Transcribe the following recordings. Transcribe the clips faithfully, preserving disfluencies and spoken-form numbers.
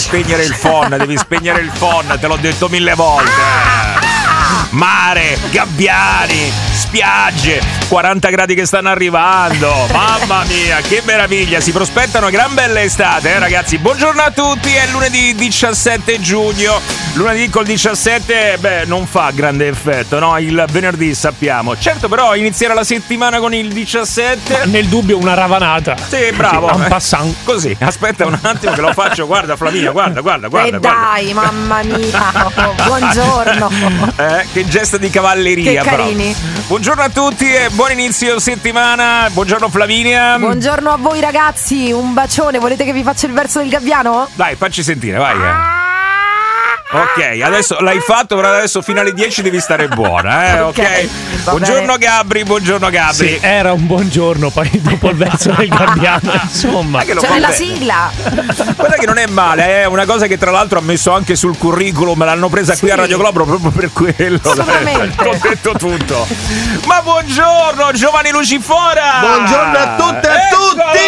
spegnere il phon, devi spegnere il phon, te l'ho detto mille volte. Mare, gabbiani, spiagge, quaranta gradi che stanno arrivando. Mamma mia, che meraviglia, si prospettano gran belle estate, eh ragazzi. Buongiorno a tutti, è lunedì diciassette giugno. Lunedì col diciassette, beh, non fa grande effetto, no? Il venerdì sappiamo. Certo, però iniziare la settimana con il diciassette. Nel dubbio una ravanata. Sì, bravo. Un passant. Così, aspetta un attimo che lo faccio. Guarda Flaminia, guarda, guarda, guarda. E guarda. dai, mamma mia. Buongiorno. Eh, che gesto di cavalleria. Che carini. Però. Buongiorno a tutti e buon inizio settimana. Buongiorno Flaminia. Buongiorno a voi ragazzi, un bacione. Volete che vi faccia il verso del gabbiano? Dai, facci sentire, vai. Eh. Ok, adesso l'hai fatto, però adesso fino alle dieci devi stare buona, eh? Ok. Okay, buongiorno bene. Gabri, buongiorno Gabri. Sì, era un buongiorno, poi dopo il verso del gabbiano, insomma. Che lo C'è fa la bene. sigla. Guarda che non è male, è una cosa che tra l'altro ha messo anche sul curriculum, l'hanno presa Sì. qui a Radio Globo proprio per quello. Assolutamente. Ho detto tutto. Ma buongiorno Giovanni Lucifora. Buongiorno a tutte e a tutti.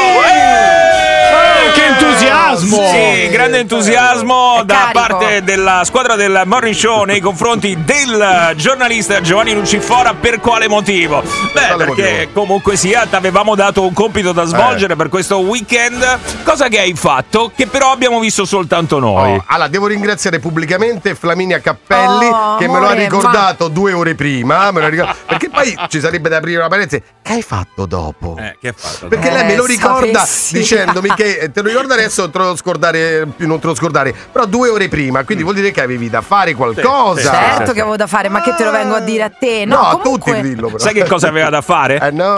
Oh, che entusiasmo! Sì, grande entusiasmo È da carico. parte della squadra del Morning Show nei confronti del giornalista Giovanni Lucifora. Per quale motivo? Beh, quale perché motivo? comunque sia ti avevamo dato un compito da svolgere Eh. per questo weekend, cosa che hai fatto, che però abbiamo visto soltanto noi. Oh, allora, devo ringraziare pubblicamente Flaminia Cappelli Oh, che me lo ha amore, ricordato due ore prima. Me lo ha ricordato, perché poi ci sarebbe da aprire una parentesi. Che hai fatto dopo? Eh, che ha fatto? Perché Eh, lei me lo ricorda sapessi. dicendomi che eh, te lo ricordo adesso, te lo scordare più, non te lo scordare, però due ore prima, quindi vuol dire che avevi da fare qualcosa. Sì, sì, Certo che avevo da fare, ma che te lo vengo a dire a te? No, No, a comunque... tutti dillo però. Sai che cosa aveva da fare? Eh no.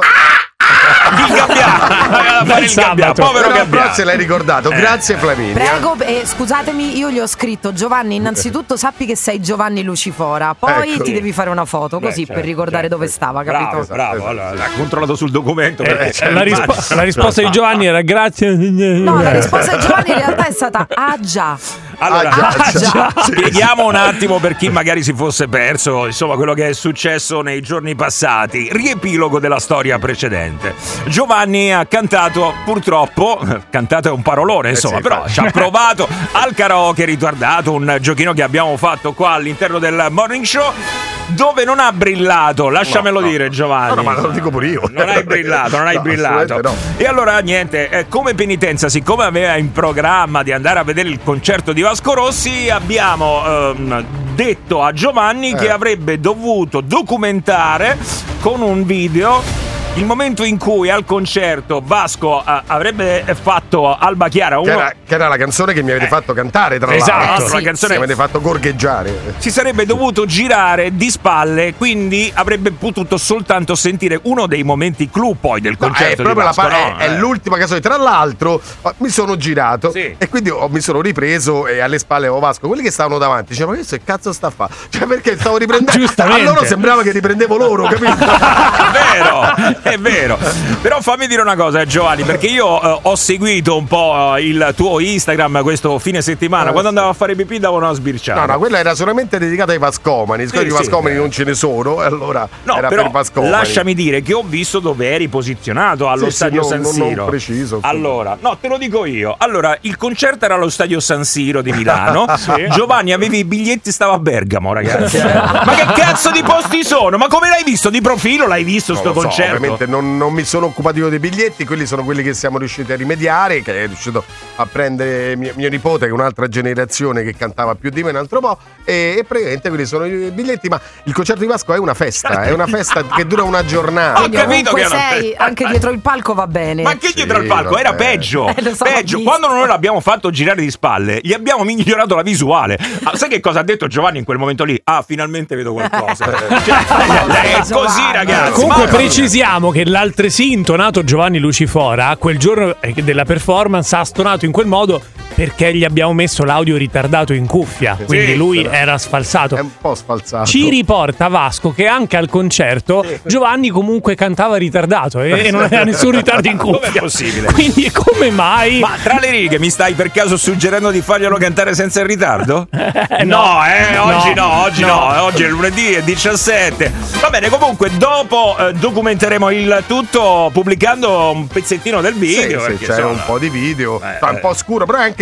Il gabbiano. Aveva da fare il sabato. gabbiano, povero Però, gabbiano. però se l'hai ricordato. Eh. Grazie Flaminia. Prego, eh, scusatemi, io gli ho scritto Giovanni, innanzitutto sappi che sei Giovanni Lucifora, poi Ecco. ti devi fare una foto, Beh, così certo, per ricordare certo. dove stava, capito? Bravo, bravo. Allora, l'ha controllato sul documento. Eh, perché c'è la, rispo- l'immagine. la risposta di Giovanni era grazie. No, la risposta di Giovanni in realtà è stata ah già. Allora, Ah, già, già. spieghiamo un attimo per chi magari si fosse perso, insomma, quello che è successo nei giorni passati. Riepilogo della storia precedente. Giovanni ha cantato, purtroppo, cantato è un parolone, insomma, sì, però infatti. ci ha provato al karaoke riguardato un giochino che abbiamo fatto qua all'interno del Morning Show, dove non ha brillato, lasciamelo No, no. dire Giovanni. No, no, ma lo dico pure io. Non hai brillato, non hai No, brillato. assolutamente no. E allora niente, eh, come penitenza, siccome aveva in programma di andare a vedere il concerto di Vasco Rossi, abbiamo ehm, detto a Giovanni Eh. che avrebbe dovuto documentare con un video il momento in cui al concerto Vasco eh, avrebbe fatto Alba Chiara, Che uno era, che era la canzone che mi avete fatto cantare, tra Esatto. l'altro. Eh, la sì, canzone Mi avete fatto gorgheggiare. si sarebbe dovuto girare di spalle, quindi avrebbe potuto soltanto sentire uno dei momenti clou poi del No, concerto è proprio di la Vasco, pa- no? è, è Eh. l'ultima canzone. Tra l'altro, mi sono girato Sì. e quindi ho- mi sono ripreso e alle spalle avevo Vasco. Quelli che stavano davanti dicevano: ma questo che cazzo sta a fare? Cioè, perché stavo riprendendo. Giustamente. A loro sembrava che riprendevo loro, capito? È vero, è vero. Però fammi dire una cosa, eh, Giovanni, perché io eh, ho seguito un po' eh, il tuo Instagram questo fine settimana. Eh, Quando sì. andavo a fare pipì davo una sbirciata. No, no, quella era solamente dedicata ai vascomani. Siccome Sì, di sì, vascomani eh. non ce ne sono, e allora No, era però per vascomani. lasciami dire che ho visto dove eri posizionato allo Sì, sì, stadio non- San non- Siro. non preciso, insomma. Allora, no, te lo dico io. Allora, il concerto era allo stadio San Siro di Milano. Giovanni, avevi i biglietti, stava a Bergamo, ragazzi. Ma che cazzo di posti sono? Ma come l'hai visto? Di profilo l'hai visto Non sto lo so, concerto? ovviamente non, non mi sono occupato io dei biglietti, quelli sono quelli che siamo riusciti a rimediare, che è riuscito a prendere mio, mio nipote, che è un'altra generazione che cantava più di me un altro po', e, e praticamente quelli sono i biglietti. Ma il concerto di Vasco è una festa, è una festa che dura una giornata. Ho Quindi capito ovunque che era- sei, anche dietro il palco va bene. Ma che dietro Sì, al palco? Era vabbè. peggio. Eh, lo so, peggio. ho visto. Quando noi l'abbiamo fatto girare di spalle, gli abbiamo migliorato la visuale. Ah, sai che cosa ha detto Giovanni in quel momento lì? Ah, finalmente vedo qualcosa. Cioè, è così, Giovanni. ragazzi. Comunque Mamma mia. precisiamo che l'altresì intonato Giovanni Lucifora quel giorno eh, della performance ha stonato in quel modo perché gli abbiamo messo l'audio ritardato in cuffia, quindi Sì, lui però- era sfalsato. È un po' sfalsato. Ci riporta Vasco che anche al concerto Giovanni comunque cantava ritardato e, e non aveva nessun ritardo in cuffia. Com'è possibile? Quindi come mai? Ma tra le righe mi stai per caso suggerendo di farglielo cantare senza il ritardo? Eh, no, eh, oggi no, no, oggi no. no, oggi è lunedì, è diciassette. Va bene, comunque dopo eh, documenteremo il tutto pubblicando un pezzettino del Sì, video. sì, perché, c'era insomma, un po' di video, Eh, fa un eh. po' scuro, però è anche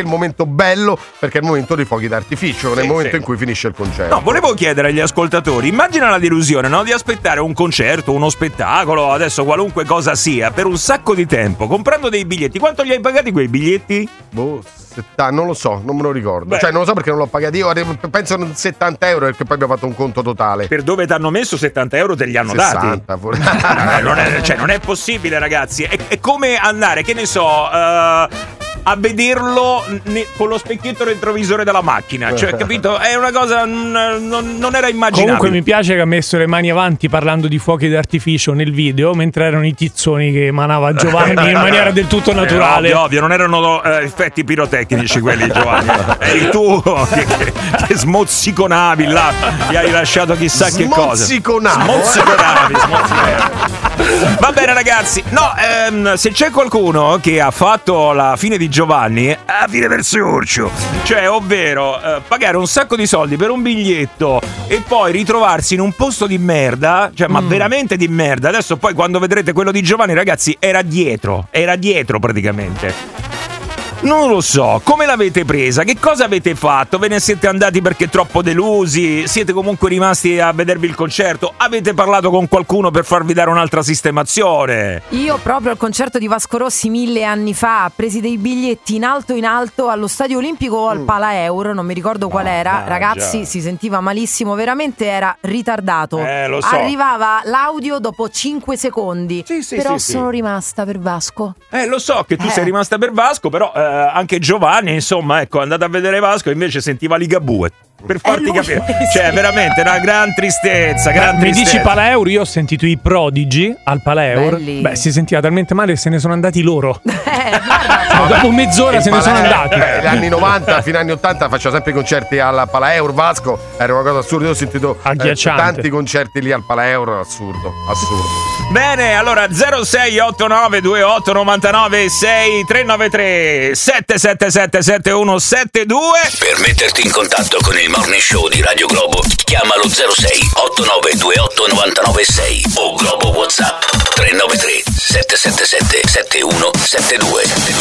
il momento bello, perché è il momento dei fuochi d'artificio, Sì, nel momento sì. in cui finisce il concerto. No, volevo chiedere agli ascoltatori, immagina la delusione, no? Di aspettare un concerto, uno spettacolo, adesso qualunque cosa sia, per un sacco di tempo, comprando dei biglietti. Quanto li hai pagati quei biglietti? Boh, setta- non lo so, non me lo ricordo. Beh. Cioè, non lo so perché non l'ho pagati io. Penso settanta euro, perché poi abbiamo fatto un conto totale. Per dove ti hanno messo settanta euro te li hanno dati? sessanta, forse. Eh, non, è, cioè, non è possibile, ragazzi. È, è come andare, che ne so, eh, a vederlo ne- con lo specchietto retrovisore della macchina. Cioè, capito? È una cosa. Non, non- non era immaginabile. Comunque mi piace che ha messo le mani avanti parlando di fuochi d'artificio nel video, mentre erano i tizzoni che emanava Giovanni in maniera del tutto naturale. Eh, ovvio, ovvio, non erano eh, effetti pirotecnici quelli, Giovanni. Eri tu che, che, che smozziconavi là, gli hai lasciato chissà che cosa. Smozziconavo. Smozziconavi, smozziconavi. Va bene, ragazzi. No, ehm, se c'è qualcuno che ha fatto la fine di Giovanni, a fine per Surcio, cioè, ovvero eh, pagare un sacco di soldi per un biglietto e poi ritrovarsi in un posto di merda, cioè, ma veramente di merda. Adesso poi quando vedrete quello di Giovanni, ragazzi, era dietro, era dietro praticamente. Non lo so, come l'avete presa? Che cosa avete fatto? Ve ne siete andati perché troppo delusi? Siete comunque rimasti a vedervi il concerto? Avete parlato con qualcuno per farvi dare un'altra sistemazione? Io proprio al concerto di Vasco Rossi mille anni fa, presi dei biglietti in alto in alto allo Stadio Olimpico o al Pala Euro, non mi ricordo qual era. Ah, Ragazzi, già. si sentiva malissimo, veramente era ritardato. Eh, lo so. Arrivava l'audio dopo cinque secondi. Sì, sì, Però sì, sono sì. rimasta per Vasco. Eh, lo so che tu Eh. sei rimasta per Vasco, però eh, anche Giovanni, insomma, ecco, è andato a vedere Vasco e invece sentiva Ligabue. Per farti lui, capire, sì. cioè, veramente una gran tristezza. Gran Mi tristezza. dici Pala Euro, io ho sentito i Prodigi al Pala Euro. Belli. Beh, si sentiva talmente male che se ne sono andati loro. Eh, guarda, No, dopo mezz'ora se ne sono andati. Beh, gli anni novanta fino agli anni ottanta faceva sempre i concerti al Pala Euro. Vasco era una cosa assurda. Io ho sentito eh, Agghiacciante. tanti concerti lì al Pala Euro. Assurdo, assurdo. Bene, allora zero sei otto nove due otto nove nove sei tre nove tre sette sette sette sette uno sette due. Per metterti in contatto con il Morning Show di Radio Globo, chiamalo zero sei otto nove due otto nove nove sei o Globo WhatsApp tre nove tre sette sette sette sette uno sette due.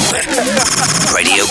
Radio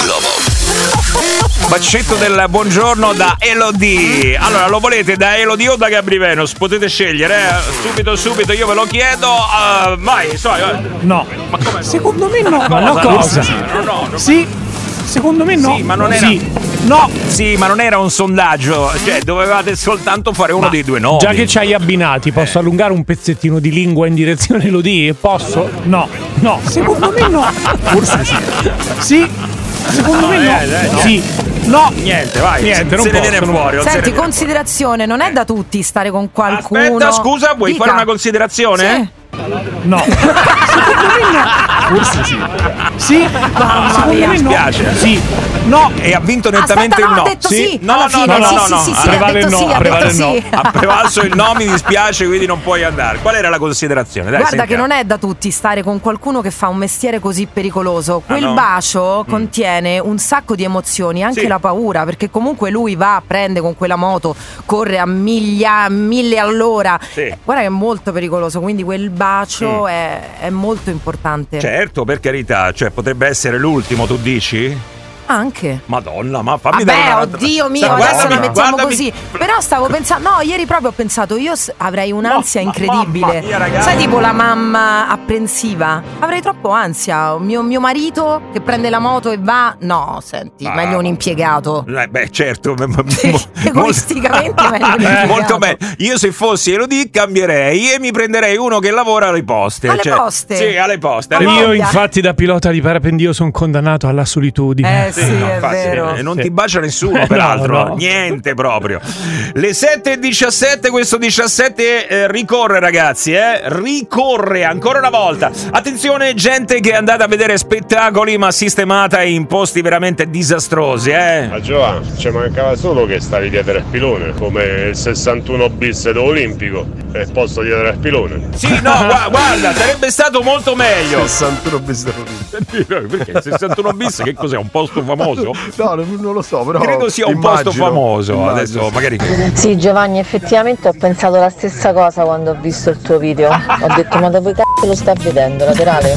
Globo. Bacetto del buongiorno da Elodie. Allora, lo volete da Elodie o da Gabri Venus? Potete scegliere, eh? Subito, subito, io ve lo chiedo. Uh, vai, so, eh. No. Ma come? Secondo me no. Ma no, cosa? cosa? No, no, no. Sì. Secondo me no. Sì, ma non era- Sì. No. Sì, ma non era un sondaggio, cioè dovevate soltanto fare uno Ma dei due nomi. Già che ci hai abbinati, posso allungare un pezzettino di lingua in direzione Elodie? Posso? No. No. Secondo me no. Forse sì. Sì. Secondo me no. Eh, eh, no. Sì. No. Niente, vai. Niente, non se ne posso, viene non fuori. non se ne senti, viene- considerazione, non è da tutti stare con qualcuno. Aspetta, scusa, vuoi Dica. fare una considerazione? Sì. No. Secondo me no. Forse sì. Sì. Secondo mia. me no. Spiace. Sì. No. E ha vinto nettamente Aspetta, no, il no. ha detto sì. No, alla no, fine. no, no, sì, no, sì, no. sì, sì, Prevale ha detto il no, sì, ha prevale detto il sì. Ha prevalso il no, mi dispiace, quindi non puoi andare. Qual era la considerazione? Dai, Guarda che sentiamo. non è da tutti stare con qualcuno che fa un mestiere così pericoloso. Quel Ah, no? bacio contiene un sacco di emozioni, anche Sì. la paura, perché comunque lui va, prende con quella moto, corre a miglia, mille all'ora. Sì. Guarda che è molto pericoloso, quindi quel bacio Mm. è, è molto importante. Certo, per carità, cioè potrebbe essere l'ultimo, tu dici? Anche. Madonna, ma fammi dare Vabbè, una... oddio mio, Sta- adesso guardami, la mettiamo guardami. così. Però stavo pensando, no, ieri proprio ho pensato, io s- avrei un'ansia Ma- ma- incredibile. mamma mia, ragazzi. Sai, tipo la mamma apprensiva? Avrei troppo ansia. Mio, mio marito che prende la moto e va, no, senti, Ah, meglio un impiegato. Eh, Beh, certo, m- m- Sì, mo- egoisticamente meglio un Eh, impiegato. molto bene. Io se fossi Elodie cambierei e mi prenderei uno che lavora alle poste. Alle cioè- poste? Sì, alle poste. alle Ma Io voglia. infatti da pilota di parapendio sono condannato alla solitudine. Eh sì, Sì, no, è infatti, vero. E non Sì. ti bacia nessuno, Eh, peraltro. no, no. Niente proprio. Le sette e diciassette, questo diciassette eh, ricorre, ragazzi, eh? Ricorre ancora una volta. Attenzione, gente che è andata a vedere spettacoli, ma sistemata in posti veramente disastrosi, eh? Ma Giovanni, ci mancava solo che stavi dietro il pilone, come il sessantuno bis dell'Olimpico, e il posto dietro il pilone. Sì, no, gua- guarda, sarebbe stato molto meglio. sessantuno bis da Perché il sessantuno bis che cos'è? Un posto famoso? No, non non lo so, però. Credo sia un immagino, posto famoso. immagino. Adesso magari. Sì, Giovanni, effettivamente ho pensato la stessa cosa quando ho visto il tuo video. Ho detto, ma dove cazzo lo stai vedendo? Laterale?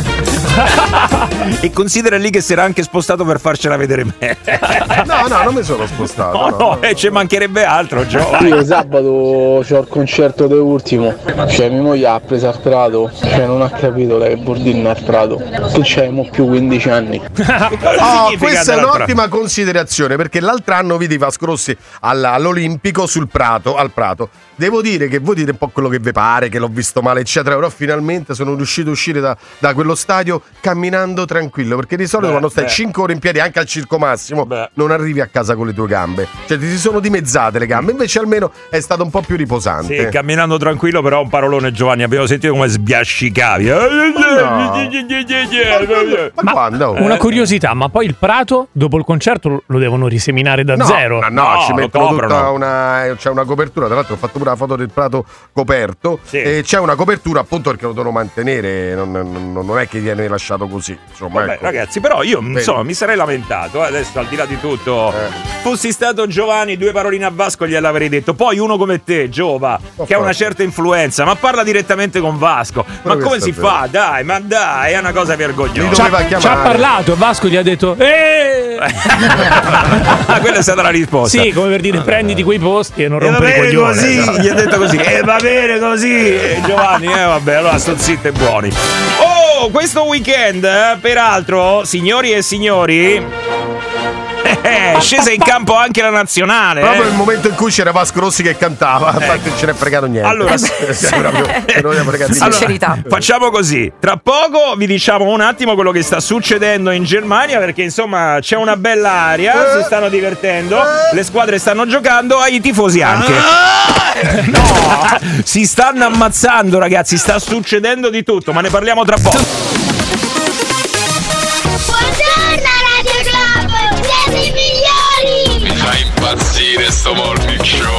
E considera lì che si era anche spostato per farcela vedere me. No, no, non mi sono spostato. Oh, no, no, no, ci mancherebbe altro, Gio. Io sabato c'ho il concerto de Ultimo, cioè mia moglie ha preso al Prato, cioè non ha capito lei che Bordin al Prato, che c'è mo più quindici anni. Oh, questa è un'ottima considerazione, perché l'altro anno vidi Vasco Rossi all- all'Olimpico sul Prato, al Prato. Devo dire che voi dite un po' quello che vi pare, che l'ho visto male, eccetera, però finalmente sono riuscito a uscire da, da quello stadio camminando tranquillo, perché di solito beh, quando stai beh. cinque ore in piedi anche al Circo Massimo beh. non arrivi a casa con le tue gambe, cioè ti si sono dimezzate le gambe, invece almeno è stato un po' più riposante. Sì, camminando tranquillo, però un parolone, Giovanni, abbiamo sentito come sbiascicavi. No. Ma, ma quando? Una curiosità, ma poi il Prato dopo il concerto lo devono riseminare da no, zero? No, no, no, ci mettono tutta una, c'è una copertura, tra l'altro ho fatto pure la foto del Prato coperto sì. e c'è una copertura appunto perché lo devono mantenere, non, non, non è che viene lasciato così, insomma. Vabbè, ecco. Ragazzi, però io insomma mi sarei lamentato, eh, adesso al di là di tutto eh. fossi stato Giovanni, due paroline a Vasco gliel'avrei detto, poi uno come te, Giova, oh, che ha una certa influenza, ma parla direttamente con Vasco, ma come si fa? Vero. Dai, ma dai, è una cosa vergognosa. Ci ha, ci ha parlato, Vasco gli ha detto eeeh! Quella è stata la risposta. Sì, come per dire prenditi quei posti e non e rompere i coglioni. Così, esatto. Gli ha detto così, e eh, va bene così, e Giovanni, eh vabbè, allora sto zitto e buoni. Oh, questo weekend, eh, peraltro, signori e signori, è scesa in campo anche la nazionale. Proprio eh. nel momento in cui c'era Vasco Rossi che cantava, eh. infatti non ce ne è fregato niente. Allora, allora facciamo così. Tra poco vi diciamo un attimo quello che sta succedendo in Germania, perché insomma c'è una bella aria, eh. si stanno divertendo, eh. le squadre stanno giocando, ai tifosi anche. Eh. No, si stanno ammazzando, ragazzi, sta succedendo di tutto, ma ne parliamo tra poco. Impazzire sto morning show.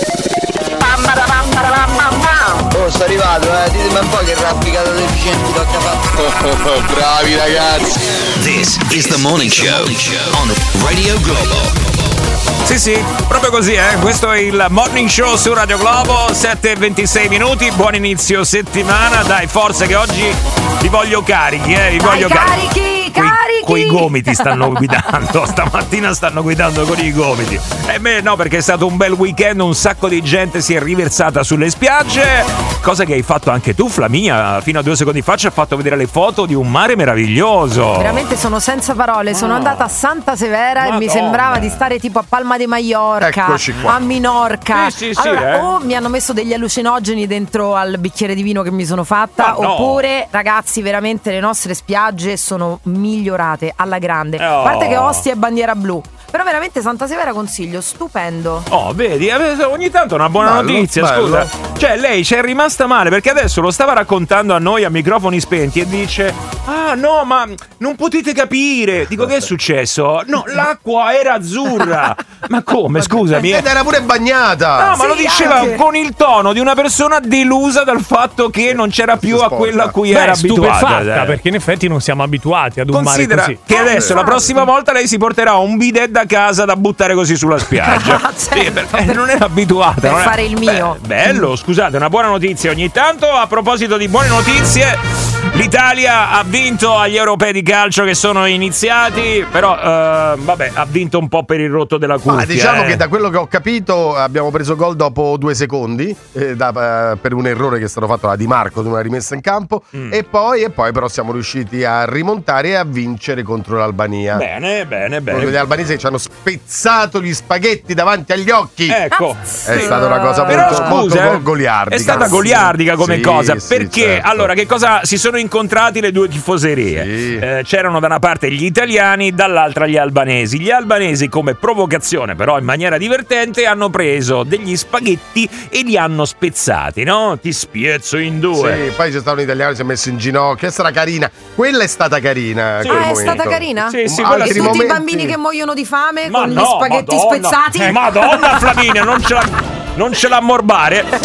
Oh, sono arrivato, eh, ditemi un po' che rappicata deficiente tocca fare. Bravi ragazzi. This is the morning show on Radio Globo. Sì, sì, proprio così, eh. Questo è il Morning Show su Radio Globo, sette e ventisei minuti, buon inizio settimana. Dai, forza che oggi vi voglio carichi, eh, vi Dai, voglio carichi, carichi. carichi. Coi gomiti stanno guidando, stamattina stanno guidando con i gomiti. E beh, no, perché è stato un bel weekend, un sacco di gente si è riversata sulle spiagge, cosa che hai fatto anche tu, Flaminia, fino a due secondi fa ci ha fatto vedere le foto di un mare meraviglioso. Veramente sono senza parole, sono oh. andata a Santa Severa Madonna. E mi sembrava di stare tipo a Palma di Maiorca, a Minorca. Sì, sì, allora, sì, eh. o mi hanno messo degli allucinogeni dentro al bicchiere di vino che mi sono fatta, no. oppure, ragazzi, veramente le nostre spiagge sono migliorate alla grande. Oh. A parte che Ostia è bandiera blu. Però veramente Santa Severa consiglio, stupendo. Oh, vedi, ogni tanto una buona bello, notizia, bello. scusa. Cioè, lei ci è rimasta male perché adesso lo stava raccontando a noi a microfoni spenti e dice: ah, no, ma non potete capire. Dico, che è successo? No, l'acqua era azzurra. Ma come, scusami? Ed era pure bagnata. No, ma sì, lo diceva anche. con il tono di una persona delusa dal fatto che non c'era più a quello a cui Beh, era abituata. Stupefatta, perché in effetti non siamo abituati ad un Considera mare così. che adesso, la prossima volta, lei si porterà un bidet da casa da buttare così sulla spiaggia. Ah, certo, sì, perché non era abituata. Per non fare il mio. Beh, bello, scusate, una buona notizia ogni tanto. A proposito di buone notizie, l'Italia ha vinto agli europei di calcio che sono iniziati, però eh, vabbè, ha vinto un po' per il rotto della cuffia. Ma diciamo eh. che da quello che ho capito abbiamo preso gol dopo due secondi eh, da, eh, per un errore che è stato fatto da Di Marco di una rimessa in campo mm. e poi e poi però siamo riusciti a rimontare e a vincere contro l'Albania. Bene, bene, bene. Gli albanesi ci hanno spezzato gli spaghetti davanti agli occhi. Ecco, è sì. stata una cosa molto, però, scusa, molto goliardica. È stata goliardica come sì, cosa, sì, perché certo. allora che cosa si sono incontrati le due tifoserie? Sì. Eh, c'erano da una parte gli italiani, dall'altra gli albanesi. Gli albanesi, come provocazione, però in maniera divertente, hanno preso degli spaghetti e li hanno spezzati, no? Ti spiezzo in due. Sì, poi c'è stato un italiano che si è messo in ginocchio. È stata carina. Quella è stata carina. Sì. Ah, è momento. stata carina? Sì, sì, e quella tutti sì. i momenti... bambini che muoiono di fame Ma con no, gli spaghetti Madonna. spezzati? Eh, Madonna Flaminia, non ce la, non ce la morbare.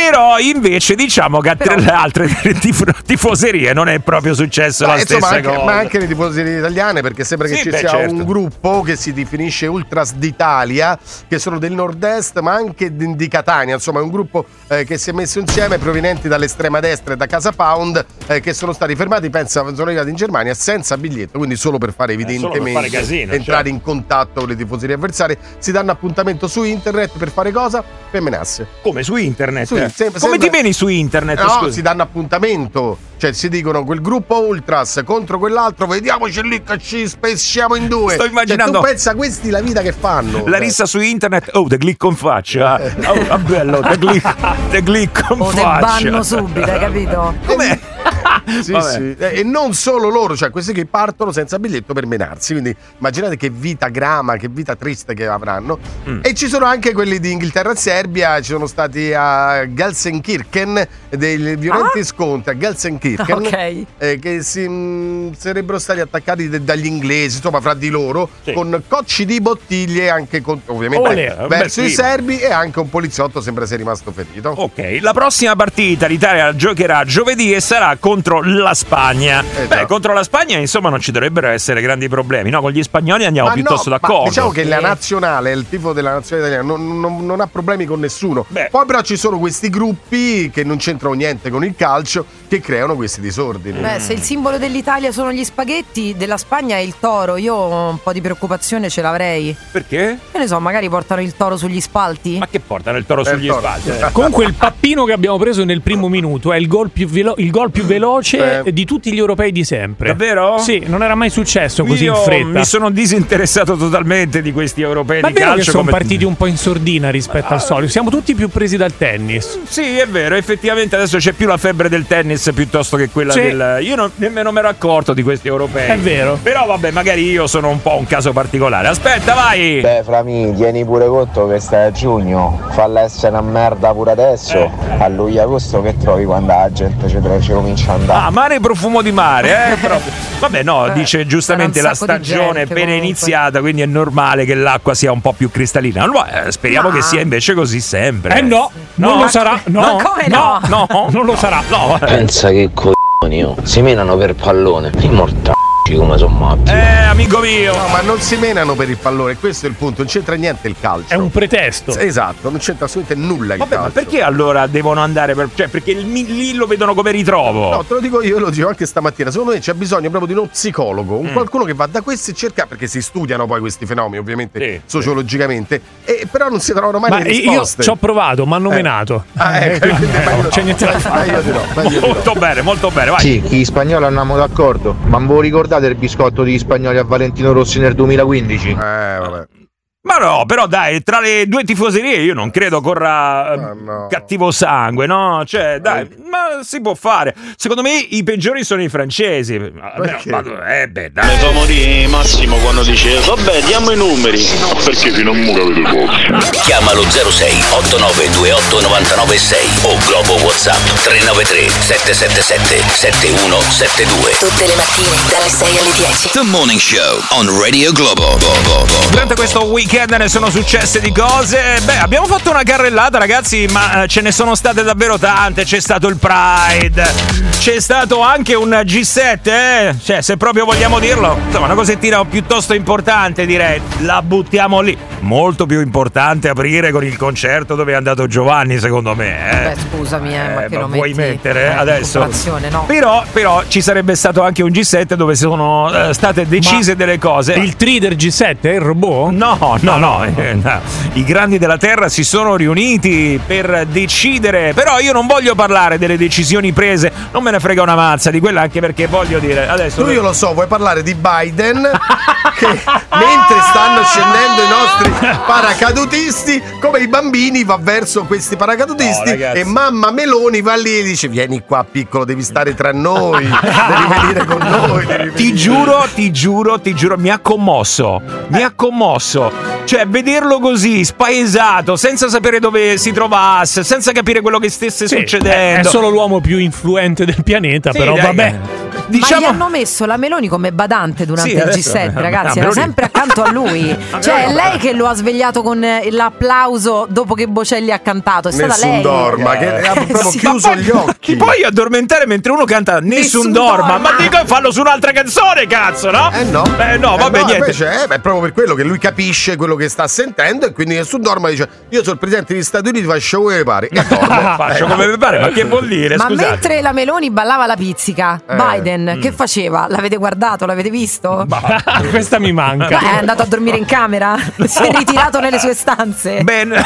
Però invece diciamo che a Però... le altre tif- tifoserie non è proprio successo Beh, la insomma, stessa anche, cosa. ma anche le tifoserie italiane, perché sembra che Sì, ci beh, sia certo. un gruppo che si definisce Ultras d'Italia, che sono del nord-est ma anche di, di Catania, insomma è un gruppo eh, che si è messo insieme, provenienti dall'estrema destra e da Casa Pound, eh, che sono stati fermati, pensa, sono arrivati in Germania senza biglietto, quindi solo per fare evidentemente solo per fare casino, entrare certo. in contatto con le tifoserie avversarie. Si danno appuntamento su internet per fare cosa? Per menarsi. Come su internet? Su- sempre- Come sempre- ti meni su internet? No, scusa? si danno appuntamento, cioè si dicono quel gruppo Ultras contro quell'altro, vediamoci lì che ci spessiamo in due. Sto immaginando- Cioè, tu pensa, questi la vita che fanno. La rissa su internet, oh, te clicco in faccia. Oh, va bello, te clicco, te clicco in O te faccia. banno subito, hai capito? Com'è? Sì, Vabbè. sì. E non solo loro, cioè questi che partono senza biglietto per menarsi. Quindi immaginate che vita grama, che vita triste che avranno. Mm. E ci sono anche quelli di Inghilterra e Serbia. Ci sono stati a Gelsenkirchen dei violenti Ah? scontri a Gelsenkirchen, Ok. eh, che si, mh, sarebbero stati attaccati de- dagli inglesi, insomma, fra di loro, Sì. con cocci di bottiglie, anche con, ovviamente Olè, un verso bel i clima. serbi, e anche un poliziotto sembra sia rimasto ferito. Ok, la prossima partita l'Italia giocherà giovedì e sarà contro la Spagna. Eh, Beh, già. contro la Spagna, insomma, non ci dovrebbero essere grandi problemi, no? Con gli spagnoli andiamo Ma piuttosto no, ma d'accordo. diciamo che la Sì. nazionale, il tifo della nazionale italiana non, non- non ha problemi con nessuno. Beh. Poi però ci sono questi gruppi che non c'entrano niente con il calcio, che creano questi disordini. Beh, se il simbolo dell'Italia sono gli spaghetti, della Spagna è il toro, io un po' di preoccupazione ce l'avrei. Perché? Che ne so, magari portano il toro sugli spalti? Ma che portano il toro Eh, il sugli toro. spalti? Comunque il pappino che abbiamo preso nel primo minuto è il gol più, velo- il gol più veloce Eh. di tutti gli europei di sempre. Davvero? Sì, non era mai successo così Io in fretta. mi sono disinteressato totalmente di questi europei Ma è di vero che calcio. sono come- partiti un po' in sordina rispetto al solito. Siamo tutti più presi dal tennis. Sì, è vero, effettivamente adesso c'è più la febbre del tennis piuttosto che quella Sì. del... Io non, nemmeno mi ero accorto di questi europei. È vero. Però vabbè, magari io sono un po' un caso particolare. Aspetta, vai! Beh, Frami, tieni pure conto che stai a giugno, falla essere una merda pure adesso. Eh. A luglio-agosto che trovi quando la gente ci, ci comincia a andare? Ah, mare e profumo di mare, eh? proprio. Vabbè, no, Eh, dice giustamente sarà la un sacco di stagione è gente, appena comunque. iniziata, quindi è normale che l'acqua sia un po' più cristallina. Allora, eh, speriamo Ma- che sia invece così sempre. Eh no, non No? lo sarà. No, Ma come no? No, non lo sarà. No, eh. Pensa che coglioni, oh. Si menano per pallone. I mortacci come sono matti. Eh, amico mio. No, ma non si menano per il pallone, questo è il punto, non c'entra niente il calcio. È un pretesto. Esatto, non c'entra assolutamente nulla il Vabbè, calcio. ma perché allora devono andare per... Cioè, perché il- lì lo vedono come ritrovo. No, te lo dico io, lo dico anche stamattina. Secondo me c'è bisogno proprio di uno psicologo, un qualcuno che va da questi e cerca, perché si studiano poi questi fenomeni, ovviamente, Sì, sociologicamente, e però non si trovano mai Ma le io risposte. ci ho provato, mi hanno Eh. menato. Ah, ecco, Eh, quindi meglio- c'è niente da fare. meglio di no, meglio di no. Molto bene, molto bene, vai. Sì, gli spagnoli andiamo d'accordo. Ma ve lo ricordate il biscotto degli spagnoli a Valentino Rossi nel duemilaquindici? Eh, vabbè. Ma no, però dai, tra le due tifoserie io non credo corra eh, Ma no. cattivo sangue, no? Cioè, dai, ma si può fare. Secondo me i peggiori sono i francesi. Perché? Ma- eh beh, Mi dai. fa morire Massimo quando dice vabbè diamo i numeri. Perché fino a mo' capite poco. Chiamalo zero sei otto nove due otto nove nove sei o Globo WhatsApp tre nove tre sette sette sette sette uno sette due. Tutte le mattine dalle sei alle dieci. The Morning Show on Radio Globo. Durante questo weekend ne sono successe di cose. Beh, abbiamo fatto una carrellata, ragazzi, ma eh, ce ne sono state davvero tante. C'è stato il Pride, c'è stato anche un G sette, eh? Cioè, se proprio vogliamo dirlo, insomma, una cosettina piuttosto importante, direi. La buttiamo lì. Molto più importante aprire con il concerto dove è andato Giovanni, secondo me. Eh? Beh, scusami, eh, ma Eh, che ma lo vuoi metti mettere eh, adesso? in comparazione, no? Però, però ci sarebbe stato anche un G sette dove sono eh, state decise delle cose. Il Trider G sette è il robot? No, no, no, eh, no. I grandi della Terra si sono riuniti per decidere, però io non voglio parlare delle decisioni prese, non me ne frega una mazza di quella, anche perché voglio dire, adesso... Tu io lo so, vuoi parlare di Biden che mentre stanno scendendo i nostri paracadutisti, come i bambini va verso questi paracadutisti, No, ragazzi. e mamma Meloni va lì e dice vieni qua piccolo, devi stare tra noi, devi venire con noi, devi Ti venire." giuro, ti giuro, ti giuro, mi ha commosso, mi ha commosso. Cioè, vederlo così, spaesato, senza sapere dove si trovasse, senza capire quello che stesse Sì, succedendo. È solo l'uomo più influente del pianeta, Sì, però dai, vabbè. diciamo... Ma gli hanno messo la Meloni come badante durante Sì, il G adesso- sette, ragazzi, no, era Meloni- sempre accanto a lui. Cioè, è lei che lo ha svegliato con eh, l'applauso dopo che Bocelli ha cantato. È stata Nessun lei. dorma, che ha proprio Sì. chiuso gli occhi. Ti puoi addormentare mentre uno canta Nessun, Nessun dorma. dorma. Ma dico fallo su un'altra canzone, cazzo, no? Eh no, Eh no, Eh vabbè, no, niente. invece, eh, beh, è proprio per quello che lui capisce quello che sta sentendo e quindi nessun dorma dice io sono il presidente degli Stati Uniti, faccio come mi pare e dormo. Faccio Eh, come mi pare, ma che vuol dire? Ma Scusate. mentre la Meloni ballava la pizzica, Eh, Biden che faceva? L'avete guardato? L'avete visto? Questa mi manca. Ma è andato a dormire in camera? Si è ritirato nelle sue stanze? Bene.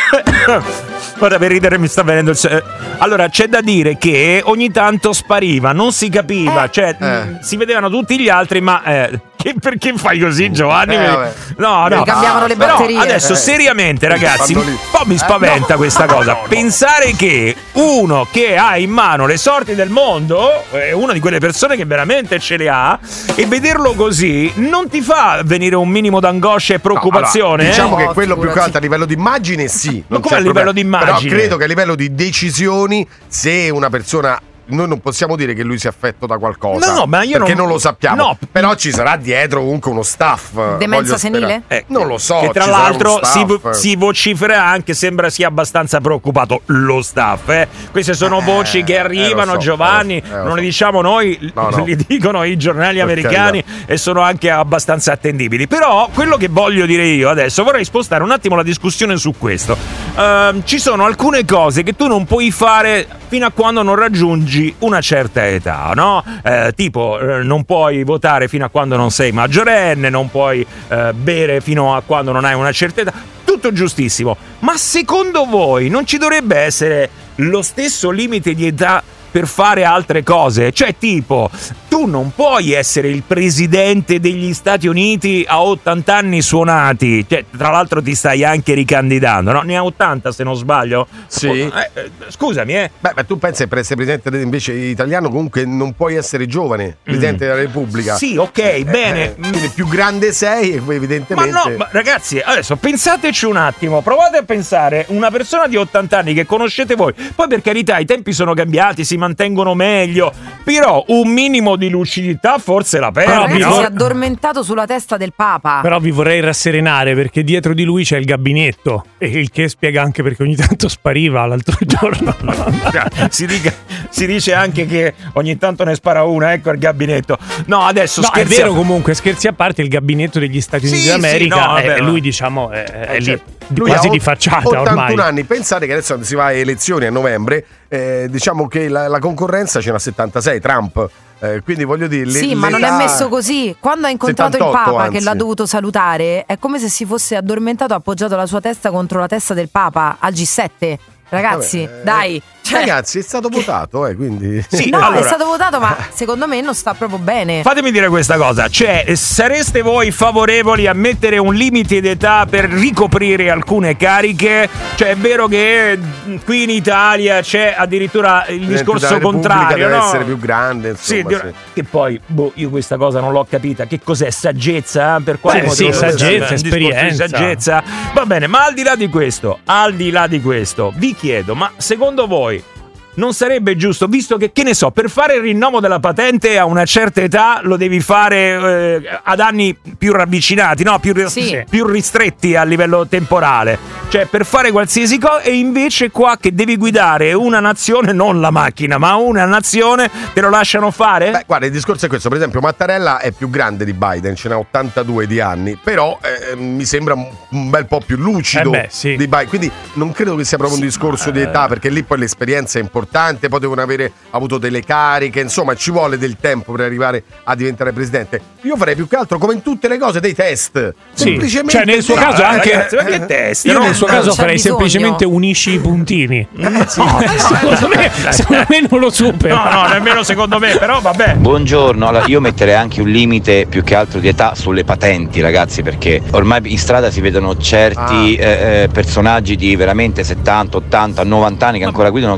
Guarda, per ridere mi sta venendo il se- Allora, c'è da dire che ogni tanto spariva, non si capiva, Eh. cioè Eh. mh, si vedevano tutti gli altri, ma eh, che, perché fai così, Giovanni? Eh, vabbè. no, no. Gli cambiavano le Però batterie. adesso Eh. seriamente, ragazzi, Fanno un lì. po' mi spaventa questa cosa. Pensare che uno che ha in mano le sorti del mondo è una di quelle persone che veramente ce le ha, e vederlo così non ti fa venire un minimo d'angoscia e preoccupazione? No, allora, diciamo eh? che No, quello più che figurati. altro a livello di immagine sì. Ma non come c'è a livello problema. di immagine? Però credo che a livello di decisioni, se una persona... Noi non possiamo dire che lui sia affetto da qualcosa. No, no, ma io perché non- non, lo sappiamo. no. Però ci sarà dietro comunque uno staff. Demenza voglio senile? sperare. Eh, non lo so. Che tra ci sarà l'altro uno si, staff. si vocifera anche, sembra sia abbastanza preoccupato lo staff. Eh. Queste sono Eh, voci che eh, arrivano, lo so, Giovanni, eh, lo so, eh, lo non le so. diciamo noi, No, no. li dicono i giornali Per americani e sono anche abbastanza attendibili. Però quello che voglio dire io adesso, vorrei spostare un attimo la discussione su questo. Ehm, ci sono alcune cose che tu non puoi fare fino a quando non raggiungi una certa età, no? Eh, tipo, eh, non puoi votare fino a quando non sei maggiorenne, non puoi eh, bere fino a quando non hai una certa età. Tutto giustissimo. Ma secondo voi non ci dovrebbe essere lo stesso limite di età per fare altre cose? Cioè, tipo, tu non puoi essere il presidente degli Stati Uniti a ottanta anni suonati. Cioè, tra l'altro ti stai anche ricandidando, no? Ne ha ottanta, se non sbaglio. Sì. Eh, eh, scusami, eh. Beh, ma tu pensi che per essere presidente de- invece italiano comunque non puoi essere giovane, presidente della Repubblica. Sì, ok, bene. Eh, quindi più grande sei e poi Ma evidentemente... no, ma ragazzi, adesso pensateci un attimo, provate a pensare una persona di ottanta anni che conoscete voi, poi per carità i tempi sono cambiati, si mantengono meglio, però un minimo di lucidità forse la perdi, Ragazzi, no? si è addormentato sulla testa del Papa. Però vi vorrei rasserenare perché dietro di lui c'è il gabinetto, e il che spiega anche perché ogni tanto spariva l'altro giorno. si, dica, si dice anche che ogni tanto ne spara una, ecco il gabinetto. No, adesso No, è scherzi vero a- comunque, scherzi a parte, il gabinetto degli Stati Uniti Sì, d'America, sì, no, vabbè, è- ma- lui diciamo è, è Eh, lì, cioè, di- lui quasi ha di facciata ottantuno ormai. anni, pensate che adesso si va a elezioni a novembre, eh, diciamo che la, la concorrenza ce n'ha settantasei, Trump, eh, quindi voglio dire... le- Sì, ma non è l'età- messo così. Quando ha incontrato il settantotto, Papa, anzi. che l'ha dovuto salutare, è come se si fosse addormentato, appoggiato la sua testa contro la testa del Papa al G sette. Ragazzi, Vabbè, eh, dai. Cioè, Ragazzi, è stato votato, eh, quindi... Sì, no, allora- è stato votato, ma secondo me non sta proprio bene. Fatemi dire questa cosa, cioè sareste voi favorevoli a mettere un limite d'età per ricoprire alcune cariche? Cioè è vero che qui in Italia c'è addirittura il discorso la Repubblica contrario, deve no? essere più grande, Sì, insomma, di- sì. che poi boh, io questa cosa non l'ho capita. Che cos'è saggezza? eh? Per quale Beh, motivo? sì, saggezza, Un discorso di esperienza. saggezza. Va bene, ma al di là di questo, al di là di questo, vi chiedo, ma secondo voi non sarebbe giusto, visto che, che ne so, per fare il rinnovo della patente a una certa età lo devi fare eh, ad anni più ravvicinati, no? Più, Sì. più ristretti a livello temporale. Cioè, per fare qualsiasi cosa, e invece qua che devi guidare una nazione, non la macchina, ma una nazione, te lo lasciano fare? Beh, guarda, il discorso è questo. Per esempio, Mattarella è più grande di Biden, ce n'ha ottantadue di anni, però eh, mi sembra un- un bel po' più lucido Eh beh, sì. di Biden. Quindi non credo che sia proprio un discorso di età, perché lì poi l'esperienza è importante, poi devono avere avuto delle cariche, insomma, ci vuole del tempo per arrivare a diventare presidente. Io farei più che altro, come in tutte le cose, dei test. Sì, Semplicemente cioè nel suo dei- caso anche ragazzi, ma che test, io no? nel suo Non caso c'è farei bisogno. semplicemente unisci i puntini. Eh, sì. secondo, me, secondo me non lo supera. No, no, nemmeno secondo me, però vabbè. Buongiorno, allora io metterei anche un limite più che altro di età sulle patenti, ragazzi, perché ormai in strada si vedono certi Ah. eh, eh, personaggi di veramente settanta, ottanta, novanta anni che ancora guidano, che va bene,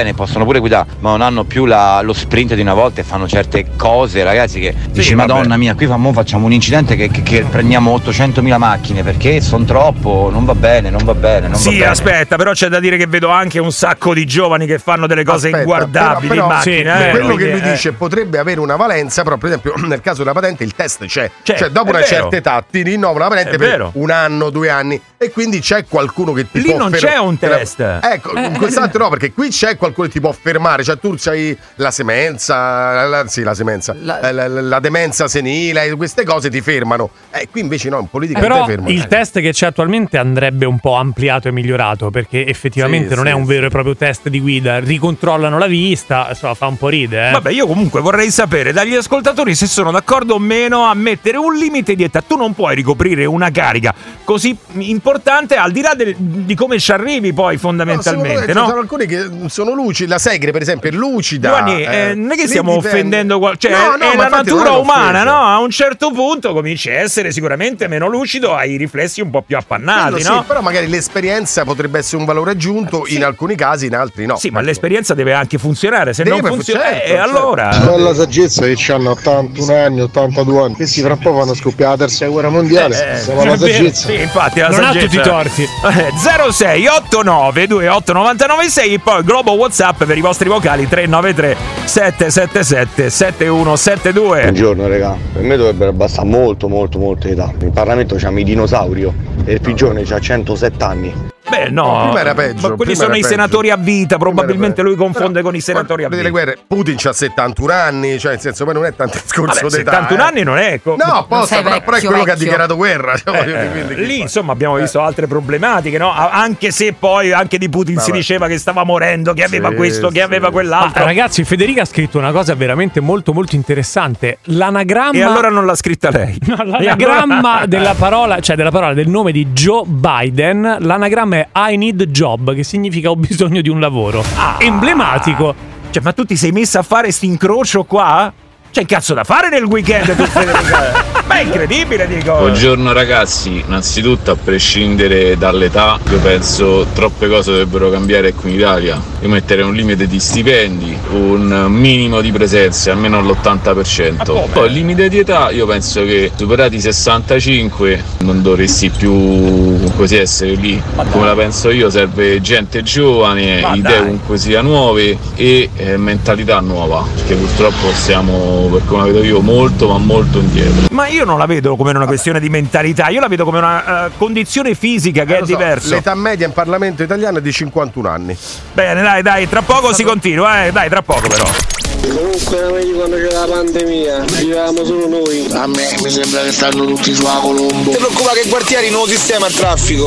bene, possono pure guidare, ma non hanno più la, lo sprint di una volta e fanno certe cose, ragazzi, che sì, dici vabbè. Madonna mia, qui mo facciamo un incidente che, che, che prendiamo ottocentomila macchine perché sono troppo, non va bene, non va bene, non sì, va bene. Aspetta, però c'è da dire che vedo anche un sacco di giovani che fanno delle cose aspetta, inguardabili però, però, in macchina. Sì, eh, quello che lui eh. dice potrebbe avere una valenza, però per esempio nel caso della patente il test c'è, c'è cioè dopo una vero. certa età ti rinnova la patente è per vero. un anno, due anni e quindi c'è qualcuno che ti lì può non fermare. c'è un test. Ecco, in quest'altro no, perché qui c'è qualcuno che ti può fermare, cioè tu c'hai la semenza, la, sì la semenza, la, la, la, la demenza senile, queste cose ti fermano. Eh, qui invece no, in politica però non ti fermano. Il test che c'è attualmente andrebbe un po' ampliato e migliorato, perché effettivamente sì, non sì, è un vero e proprio test di guida, ricontrollano la vista, insomma fa un po' ridere. Eh. Vabbè, io comunque vorrei sapere dagli ascoltatori se sono d'accordo o meno a mettere un limite di età. Tu non puoi ricoprire una carica così importante al di là del, di come ci arrivi poi fondamentalmente, no? Ci sono alcuni che sono lucidi, la Segre per esempio è lucida. Giovanni, eh, non è che stiamo dipende. offendendo qual- cioè no, no, è la natura umana, no? A un certo punto cominci a essere sicuramente meno lucido, hai i riflessi un po' più appannati, Quello no? Sì, però magari l'esperienza potrebbe essere un valore aggiunto sì. in alcuni casi, in altri no. Sì, ma l'esperienza deve anche funzionare, se deve, non funziona certo, eh, certo. allora bella saggezza che hanno ottantuno anni, ottantadue anni, che si fra un po' vanno a scoppiare la terza guerra mondiale. Eh, siamo alla saggezza. Sì, infatti la non saggezza. ha tutti i torti. zero sei otto nove due otto nove nove sei e poi Globo WhatsApp per i vostri vocali tre nove tre sette sette sette sette uno sette due. Buongiorno regà, per me dovrebbero bastare molto molto molto età. In Parlamento c'hanno i dinosauri e il più giovane c'ha centosette anni. Beh, no, no, prima era peggio. Ma quelli prima sono i peggio. senatori a vita. Probabilmente lui confonde però, con i senatori a vita. Le guerre, Putin c'ha settantuno anni, cioè nel senso, poi non è tanto il discorso Vabbè, d'età. settantuno eh. anni non è. Co- no, posta, però, però è quello vecchio. che ha dichiarato guerra. Cioè, eh, quindi, lì, fa? insomma, abbiamo eh. visto altre problematiche, no? Anche se poi anche di Putin Vabbè. si diceva che stava morendo, che aveva sì, questo, che sì. aveva quell'altro. Ma, ragazzi, Federica ha scritto una cosa veramente molto molto interessante. L'anagramma. E allora non l'ha scritta lei. No, l'anagramma allora... della parola, cioè della parola del nome di Joe Biden, l'anagramma è I need job, che significa ho bisogno di un lavoro. Ah. Emblematico. Cioè, ma tu ti sei messa a fare st'incrocio qua? C'è cazzo da fare nel weekend tu, Federica? Ma è incredibile, dico. Buongiorno ragazzi, innanzitutto a prescindere dall'età, io penso troppe cose dovrebbero cambiare qui in Italia. Io metterei un limite di stipendi, un minimo di presenze, almeno all'ottanta per cento. Ah, poi il limite di età, io penso che superati i sessantacinque non dovresti più così essere lì. Come la penso io, serve gente giovane, Ma idee dai. comunque sia nuove e eh, mentalità nuova, perché purtroppo siamo, per come la vedo io, molto ma molto indietro. Ma io non la vedo come una questione di mentalità, io la vedo come una uh, condizione fisica che Eh, è lo so, diversa. l'età media in Parlamento italiano è di cinquantuno anni. Bene, dai, dai, tra poco si continua, eh, dai, tra poco però. Comunque meglio quando c'era la pandemia, vivevamo solo noi. A me mi sembra che stanno tutti sulla Colombo. Non ti preoccupare che i quartieri non sistema il traffico.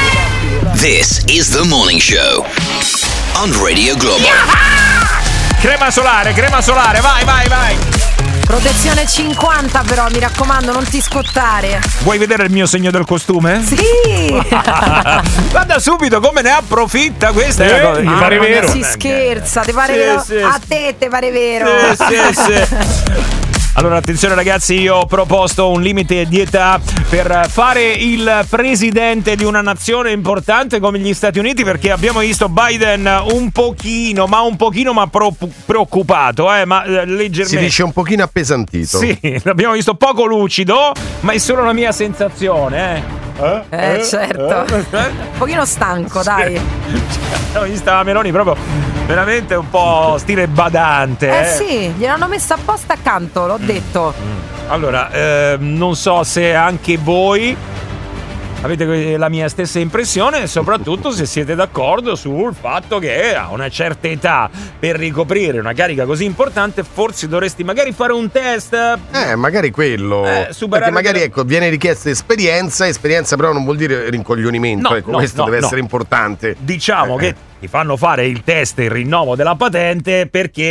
This is the morning show on Radio Globo. Crema solare, crema solare, vai, vai, vai. Protezione cinquanta però, mi raccomando, non ti scottare. Vuoi vedere il mio segno del costume? Sì. Guarda subito come ne approfitta questa. Eh, è una cosa- mi pare Ah, vero. Si scherza, ti pare Sì, vero? sì, A sì. te te pare vero. Sì, sì, sì. Allora, attenzione ragazzi, io ho proposto un limite di età per fare il presidente di una nazione importante come gli Stati Uniti, perché abbiamo visto Biden un pochino, ma un pochino ma pro- preoccupato, eh, ma eh, leggermente. Si dice un pochino appesantito. Sì, l'abbiamo visto poco lucido, ma è solo una mia sensazione, eh. Eh, Eh, certo. eh, eh. Un pochino stanco, dai. Ho visto la Meloni proprio veramente un po' stile badante. Eh, Eh, sì, gliel'hanno messa apposta accanto, l'ho detto. Allora, eh, non so se anche voi avete la mia stessa impressione e soprattutto se siete d'accordo sul fatto che a una certa età per ricoprire una carica così importante forse dovresti magari fare un test. Eh, magari quello. Eh, superare Perché magari delle- ecco, viene richiesta esperienza, esperienza però non vuol dire rincoglionimento. No, ecco, no, questo no, deve no. essere importante. Diciamo Eh, che eh. ti fanno fare il test, il rinnovo della patente perché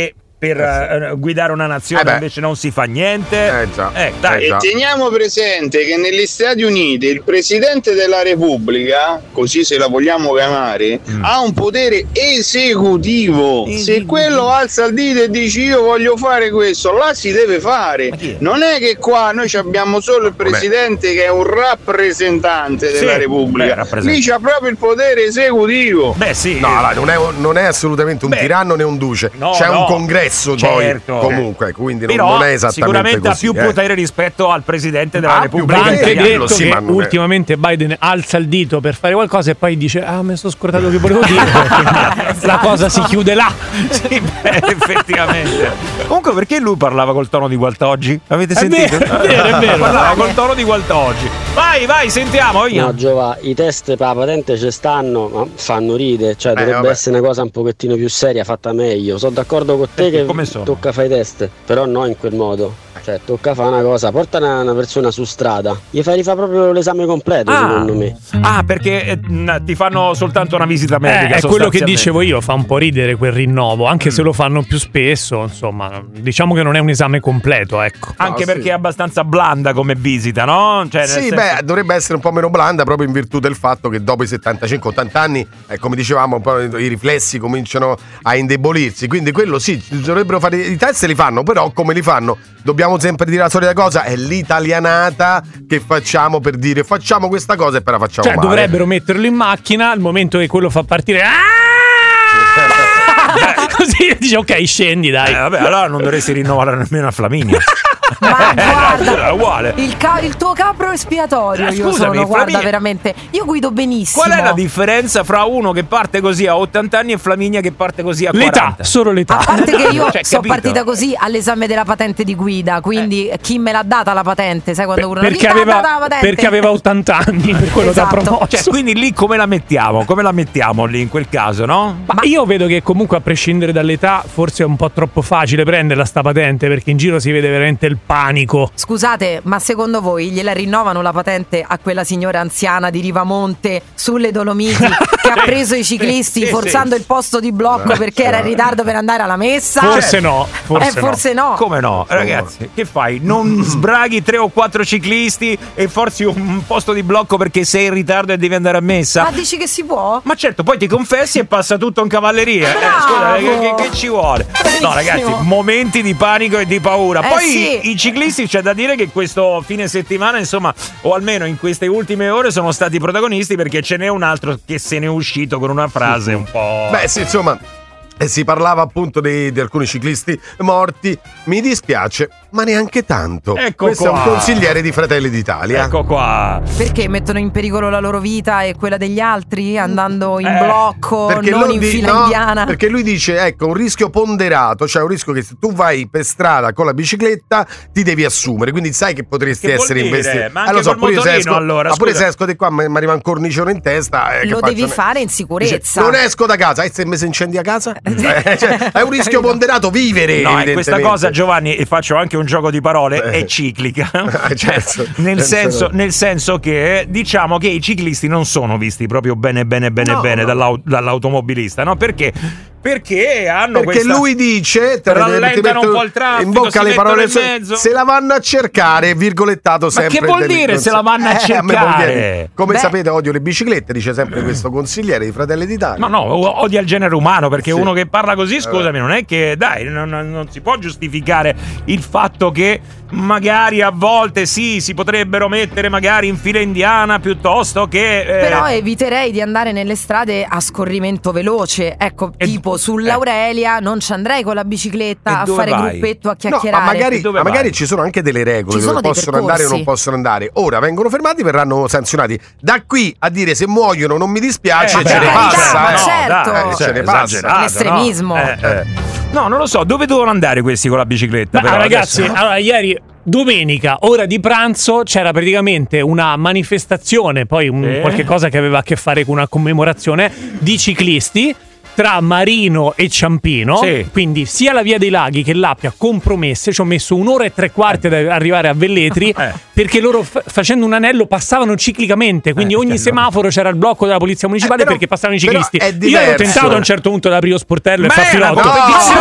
per eh, uh, guidare una nazione, eh invece non si fa niente. Eh già. Eh, dai. E teniamo presente che negli Stati Uniti il Presidente della Repubblica, così se la vogliamo chiamare, mm. ha un potere esecutivo. Mm. Se quello alza il dito e dice io voglio fare questo, là si deve fare. Non è che qua noi abbiamo solo il Presidente che è un rappresentante della sì, Repubblica. Beh, lì c'ha proprio il potere esecutivo. Beh sì. No, allora, non, è, non è assolutamente un beh, tiranno né un duce. No, c'è no. un congresso certo. poi comunque, quindi però non è esattamente sicuramente così, ha più eh. potere rispetto al Presidente della ah, Repubblica. Va anche detto sì, che ma ultimamente è... Biden alza il dito per fare qualcosa e poi dice ah mi sono scordato che volevo dire. La cosa si chiude là. Sì, beh, effettivamente. Comunque perché lui parlava col tono di Gualtoggi? Avete sentito? È vero, è vero, è vero. Parlava col tono di Gualtoggi. Vai, vai, sentiamo. Io. No, Giova, i test per la patente ci stanno, ma fanno ride. Cioè, dovrebbe vabbè. essere una cosa un pochettino più seria, fatta meglio. Sono d'accordo con te che come tocca fare i test, però no in quel modo. Cioè, tocca fare una cosa, porta una, una persona su strada, gli fai rifare proprio l'esame completo, ah. secondo me. Ah, perché eh, ti fanno soltanto una visita medica. Eh, è quello che dicevo io, fa un po' ridere quel rinnovo, anche mm. se lo fanno più spesso, insomma, diciamo che non è un esame completo, ecco. Anche no, perché sì. è abbastanza blanda come visita, no? Cioè, sì, senso... beh, dovrebbe essere un po' meno blanda proprio in virtù del fatto che dopo i settantacinque ottanta anni, eh, come dicevamo, un po' i riflessi cominciano a indebolirsi, quindi quello sì, dovrebbero fare i test, li fanno, però come li fanno? Dobbiamo sempre dire la solita cosa, è l'italianata che facciamo per dire facciamo questa cosa e poi la facciamo cioè, male. dovrebbero metterlo in macchina al momento che quello fa partire. Così dice ok, scendi dai. Eh, vabbè, allora non dovresti rinnovare nemmeno a Flaminia. Ma guarda, è uguale. Il, ca- il tuo capro espiatorio. Eh, io scusami, sono, guarda, Flaminia... veramente. Io guido benissimo. Qual è la differenza fra uno che parte così a ottanta anni e Flaminia che parte così a quaranta? L'età, solo l'età. A parte che io cioè, sono capito? partita così all'esame della patente di guida, quindi eh. chi me l'ha data la patente? Sai quando uno perché aveva, la patente? Perché aveva ottanta anni, per quello esatto. da promosso. Cioè, quindi lì come la mettiamo? Come la mettiamo lì in quel caso, no? Ma io vedo che comunque a prescindere dall'età forse è un po' troppo facile prenderla sta patente, perché in giro si vede veramente il panico. Scusate, ma secondo voi gliela rinnovano la patente a quella signora anziana di Rivamonte sulle Dolomiti che ha preso i ciclisti sì, forzando sì. il posto di blocco perché era in ritardo per andare alla messa? Forse no, forse, eh, forse no. no. Come no? Ragazzi, che fai? Non sbraghi tre o quattro ciclisti e forzi un posto di blocco perché sei in ritardo e devi andare a messa? Ma dici che si può? Ma certo, poi ti confessi e passa tutto in cavalleria. Eh, scusa, che, che, che ci vuole? Bravissimo. No, ragazzi, momenti di panico e di paura. Eh, poi sì. i ciclisti, c'è da dire che questo fine settimana, insomma, o almeno in queste ultime ore, sono stati protagonisti, perché ce n'è un altro che se ne è uscito con una frase un po'... Beh sì, insomma, e si parlava appunto di, di alcuni ciclisti morti. Mi dispiace, ma neanche tanto. Ecco Questo qua. è un consigliere di Fratelli d'Italia. Ecco qua. Perché mettono in pericolo la loro vita e quella degli altri andando in eh, blocco, non in di, fila no, indiana? Perché lui dice, ecco, un rischio ponderato, cioè un rischio che se tu vai per strada con la bicicletta ti devi assumere, quindi sai che potresti che essere investito. Ma anche eh, lo so, col motorino, se esco, allora, ma pure se esco di qua mi arriva un cornicione in testa. Eh, lo che devi faccio? fare in sicurezza. Dice, non esco da casa, e se mi si incendi a casa? eh, cioè, è un rischio ponderato vivere. No, e questa cosa, Giovanni, e faccio anche un gioco di parole, eh. è ciclica. certo, nel, senso, no. nel senso che diciamo che i ciclisti non sono visti proprio bene bene bene no, bene no. Dall'au- dall'automobilista, no? Perché? Perché hanno Perché questa... lui dice, te rallentano un po' il traffico, in bocca le parole, in mezzo. Se la vanno a cercare, virgolettato sempre. Ma che vuol dire se la vanno a eh, cercare? A come Beh. sapete, odio le biciclette, dice sempre questo consigliere di Fratelli d'Italia. No, no, odia il genere umano, perché Sì. uno che parla così, scusami, non è che, dai, non, non si può giustificare il fatto che magari a volte sì, si potrebbero mettere magari in fila indiana piuttosto che... Eh... Però eviterei di andare nelle strade a scorrimento veloce, ecco, E tipo d- sull'Aurelia non ci andrei con la bicicletta E a dove fare vai? gruppetto a No, chiacchierare. ma magari, Dove ma magari vai? ci sono anche delle regole Ci sono dove dei possono andare o percorsi. non possono andare. Ora vengono fermati, verranno sanzionati. Da qui a dire se muoiono non mi dispiace, Eh, ce ne dai, passa. ma eh. certo. No, dai, Cioè, ce ne passa. esagerato, L'estremismo. no? Eh, eh. No, non lo so, dove devono andare questi con la bicicletta? Ma però, ragazzi, adesso? allora ieri domenica, ora di pranzo, c'era praticamente una manifestazione, poi un, Sì. qualche cosa che aveva a che fare con una commemorazione di ciclisti tra Marino e Ciampino, sì. quindi sia la via dei Laghi che l'Appia compromesse. Ci ho messo un'ora e tre quarti ad arrivare a Velletri eh. perché loro f- facendo un anello passavano ciclicamente, quindi eh, ogni semaforo c'era il blocco della polizia municipale eh, però, perché passavano i ciclisti. Io ero tentato a un certo punto ad aprire lo sportello ma e far filotto. No,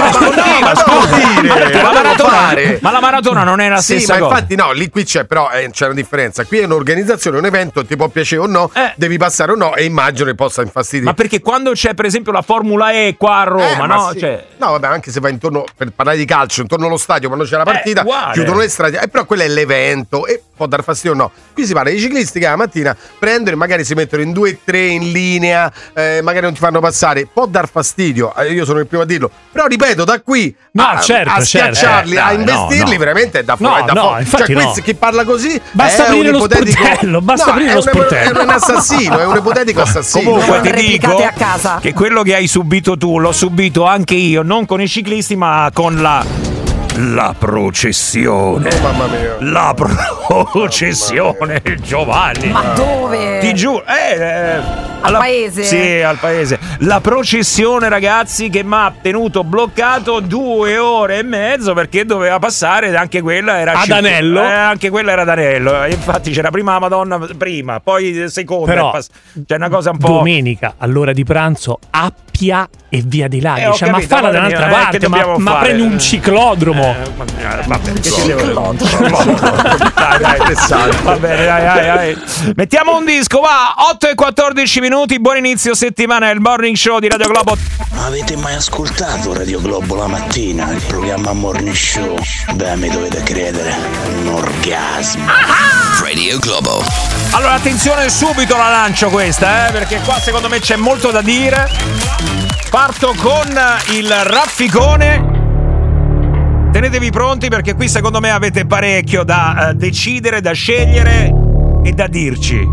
ma, la maratona, ma la maratona non è la sì, stessa ma cosa. infatti no, lì qui c'è però eh, c'è una differenza. Qui è un'organizzazione, un evento, ti può piacere o no, eh. devi passare o no, e immagino che possa infastidire. Ma perché quando c'è per esempio la Formula E qua a Roma, eh, no? Sì. Cioè... No, vabbè, anche se va intorno, per parlare di calcio, intorno allo stadio, quando c'è la partita, eh, chiudono le strade, eh, però quello è l'evento e può dar fastidio o no. Qui si parla di ciclisti che la mattina prendono e magari si mettono in due o tre in linea, eh, magari non ti fanno passare, può dar fastidio, eh, io sono il primo a dirlo, però ripeto, da qui no, a, certo, a schiacciarli, certo. Eh, a investirli, no, no. veramente è da fuori. No, da no, fuori. infatti Cioè, no. qui, chi parla così basta è aprire un lo ipotetico sportello, basta no, aprire è lo un, sportello. è un assassino, è un ipotetico assassino. Comunque non ti dico a casa. che quello che hai subito tu l'ho subito anche io, non con i ciclisti ma con la la processione. Oh, mamma mia. La processione, oh, Giovanni. Ma dove? Ti giuro, eh, eh al alla, paese? Sì, al paese. La processione, ragazzi, che mi ha tenuto bloccato due ore e mezzo perché doveva passare, anche quella era ad Anello. Eh, anche quella era ad Anello. Infatti c'era prima la Madonna, prima, poi seconda. Però pass- c'è una cosa un po'. Domenica all'ora di pranzo Appia e via dei Laghi, eh, cioè, capito, ma falla da un'altra mia, parte, ma, ma prendi un ciclodromo. Eh, ma perché ci devo... dai, dai, va bene, dai, dai, dai. Mettiamo un disco, va. otto e quattordici minuti, buon inizio settimana, è il Morning Show di Radio Globo. Avete mai ascoltato Radio Globo la mattina, il programma Morning Show? Beh, mi dovete credere, un orgasmo. Radio Globo. Allora attenzione, subito la lancio questa, eh, perché qua secondo me c'è molto da dire. Parto con il rafficone. Tenetevi pronti perché qui secondo me avete parecchio da uh, decidere, da scegliere e da dirci.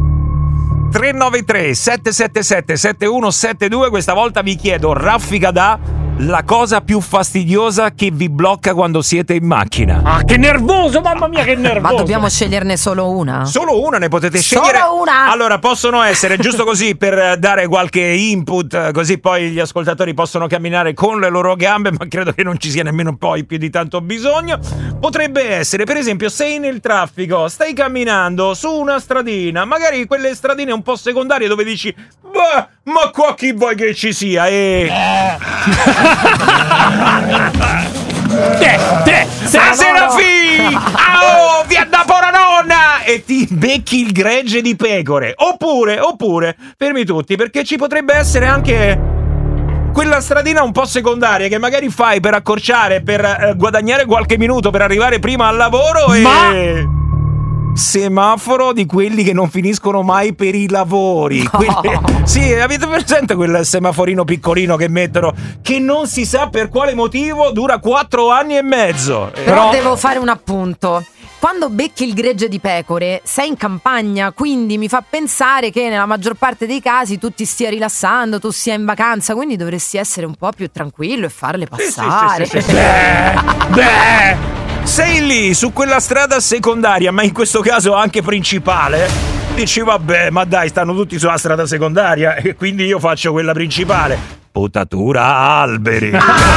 tre nove tre sette sette sette sette uno sette due, questa volta vi chiedo, raffica da la cosa più fastidiosa che vi blocca quando siete in macchina. Ah, che nervoso, mamma mia, che nervoso. Ma dobbiamo sceglierne solo una? Solo una ne potete scegliere. Solo una? Allora, possono essere, giusto così per dare qualche input, così poi gli ascoltatori possono camminare con le loro gambe, ma credo che non ci sia nemmeno poi più di tanto bisogno. Potrebbe essere, per esempio, sei nel traffico, stai camminando su una stradina, magari quelle stradine un po' secondarie dove dici, beh, ma qua chi vuoi che ci sia? E... Te, te, stasera fi! Oh, via da Poranonna! E ti becchi il gregge di pecore. Oppure, oppure, fermi tutti, perché ci potrebbe essere anche quella stradina un po' secondaria che magari fai per accorciare, per eh, guadagnare qualche minuto per arrivare prima al lavoro e... Ma... semaforo di quelli che non finiscono mai per i lavori. No. Quelli... Sì, avete presente quel semaforino piccolino che mettono, che non si sa per quale motivo dura quattro anni e mezzo. Però, Però devo fare un appunto. Quando becchi il gregge di pecore sei in campagna, quindi mi fa pensare che nella maggior parte dei casi tu ti stia rilassando, tu sia in vacanza, quindi dovresti essere un po' più tranquillo e farle passare. Sì, sì, sì, sì, sì. Beh, beh, sei lì su quella strada secondaria, ma in questo caso anche principale. Dici vabbè, ma dai, stanno tutti sulla strada secondaria e quindi io faccio quella principale. Potatura alberi.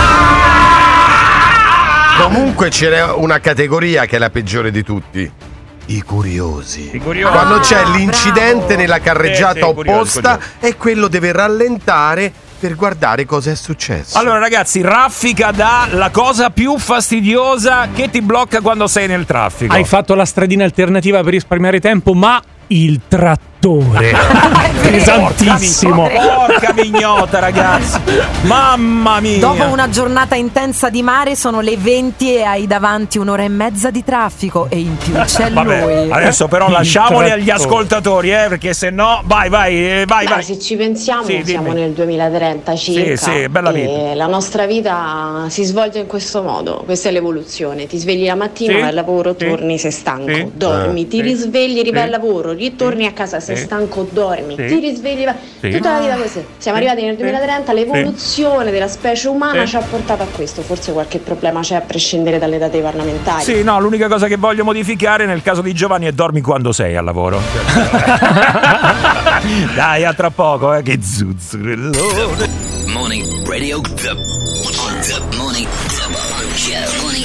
Comunque c'è una categoria che è la peggiore di tutti. I curiosi. I curiosi. Quando c'è Ah, l'incidente bravo. nella carreggiata Sì, sì, curiosi, opposta curiosi. e quello deve rallentare per guardare cosa è successo. Allora ragazzi, raffica da la cosa più fastidiosa che ti blocca quando sei nel traffico. Hai fatto la stradina alternativa per risparmiare tempo, ma il trattore pesantissimo. Porca mignota, ragazzi. Mamma mia. Dopo una giornata intensa di mare sono le venti e hai davanti un'ora e mezza di traffico e in più c'è Vabbè, lui. adesso però Il lasciamoli agli trattore. ascoltatori, eh, perché se no, vai, vai, eh, vai, Beh, vai. se ci pensiamo Sì, siamo dimmi. nel duemilatrenta circa. Sì, sì, bella vita. E la nostra vita si svolge in questo modo. Questa è l'evoluzione. Ti svegli la mattina, Sì, vai al lavoro, sì, torni, sei stanco, sì, dormi, eh, ti sì, risvegli, rivai al sì, lavoro, ritorni a casa, sei sì, stanco, dormi, sì, ti risvegli, vai. sì. Tutta la vita così. Siamo Sì, arrivati nel sì, duemilatrenta, l'evoluzione della specie umana Sì. ci ha portato a questo. Forse qualche problema c'è a prescindere dalle date parlamentari. Sì, no, l'unica cosa che voglio modificare nel caso di Giovanni è dormi quando sei al lavoro. Dai, a tra poco, eh, che zuzzurellone. Radio the, the Morning Show. Morning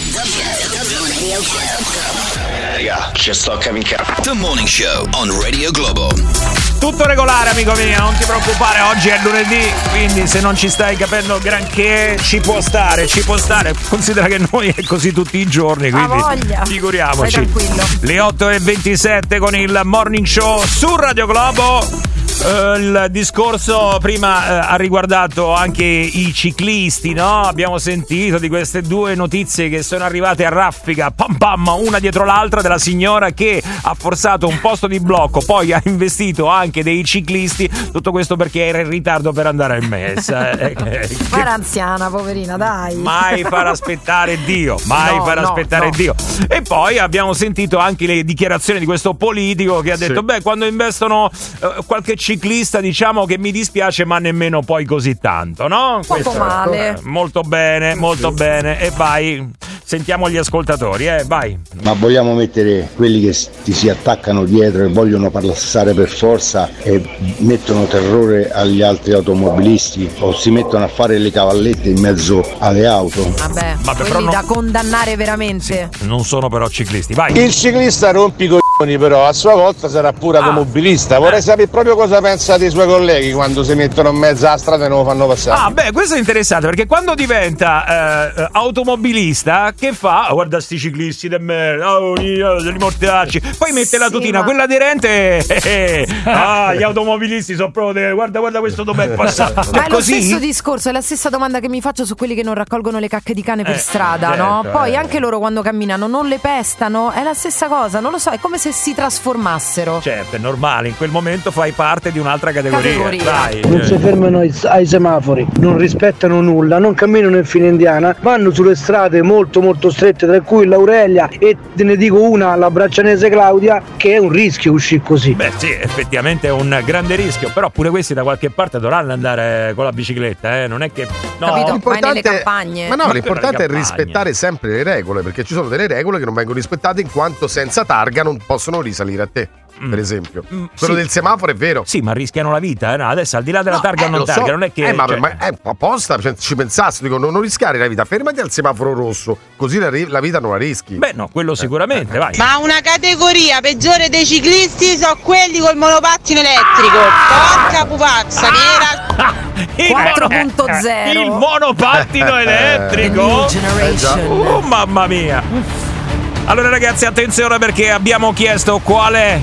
Radio Show. Raga, ci sto capendo. The Morning Show on Radio Globo. Tutto regolare, amico mio, non ti preoccupare, oggi è lunedì, quindi se non ci stai capendo granché ci può stare, ci può stare. Considera che noi è così tutti i giorni, quindi figuriamoci. Le otto e ventisette con il Morning Show su Radio Globo. Uh, il discorso prima uh, ha riguardato anche i ciclisti, no? Abbiamo sentito di queste due notizie che sono arrivate a raffica, pam pam, una dietro l'altra, della signora che ha forzato un posto di blocco, poi ha investito anche dei ciclisti, tutto questo perché era in ritardo per andare in messa. Era anziana, poverina, dai. Mai far aspettare Dio, mai no, far no, aspettare no. Dio. E poi abbiamo sentito anche le dichiarazioni di questo politico che ha detto, sì. beh, quando investono uh, qualche ciclista, diciamo che mi dispiace, ma nemmeno poi così tanto, no? Poco Questo, male. Molto bene, molto sì. bene. E vai, sentiamo gli ascoltatori, eh, vai. Ma vogliamo mettere quelli che ti si attaccano dietro e vogliono passare per forza e mettono terrore agli altri automobilisti o si mettono a fare le cavallette in mezzo alle auto? Vabbè, Vabbè quelli però non... da condannare veramente. Sì, non sono però ciclisti, vai. Il ciclista rompi coglioni, però a sua volta sarà pure ah. automobilista. Vorrei eh. sapere proprio cosa pensa dei suoi colleghi quando si mettono in mezzo alla strada e non lo fanno passare. Ah, beh, questo è interessante perché quando diventa eh, automobilista, che fa? Oh, guarda sti ciclisti del merda, oh, li mortacci. Poi mette la tutina, sì, quella aderente. Eh, eh, ah, gli automobilisti sono proprio de... guarda, guarda questo dov'è passato. Ma è lo così? stesso discorso, è la stessa domanda che mi faccio su quelli che non raccolgono le cacche di cane per eh, strada, certo, no? Poi eh. anche loro quando camminano non le pestano, è la stessa cosa, non lo so, è come se si trasformassero. Certo, è normale, in quel momento fai parte di un'altra categoria. categoria. Dai. Non si fermano ai, ai semafori, non rispettano nulla, non camminano in fila indiana, vanno sulle strade molto molto strette, tra cui l'Aurelia e te ne dico una, la Braccianese Claudia, che è un rischio uscire così. Beh sì, effettivamente è un grande rischio, però pure questi da qualche parte dovranno andare con la bicicletta, eh? Non è che... No, capito, vai nelle campagne. Ma no, ma l'importante è rispettare sempre le regole, perché ci sono delle regole che non vengono rispettate in quanto senza targa non possono risalire a te. Mm. Per esempio, mm, quello sì. del semaforo è vero. Sì, ma rischiano la vita. Eh? No, adesso al di là della no, targa o eh, non targa, so. non è che. Eh, ma, cioè... ma è apposta, cioè, ci pensassi, dico, non, non rischiare la vita, fermati al semaforo rosso, così la, la vita non la rischi. Beh, no, quello sicuramente, eh, vai. Ma una categoria peggiore dei ciclisti sono quelli col monopattino elettrico. Porca pupazza, ah! nera. quattro punto zero Il monopattino elettrico. Eh, oh, mamma mia. Allora, ragazzi, attenzione perché abbiamo chiesto qual è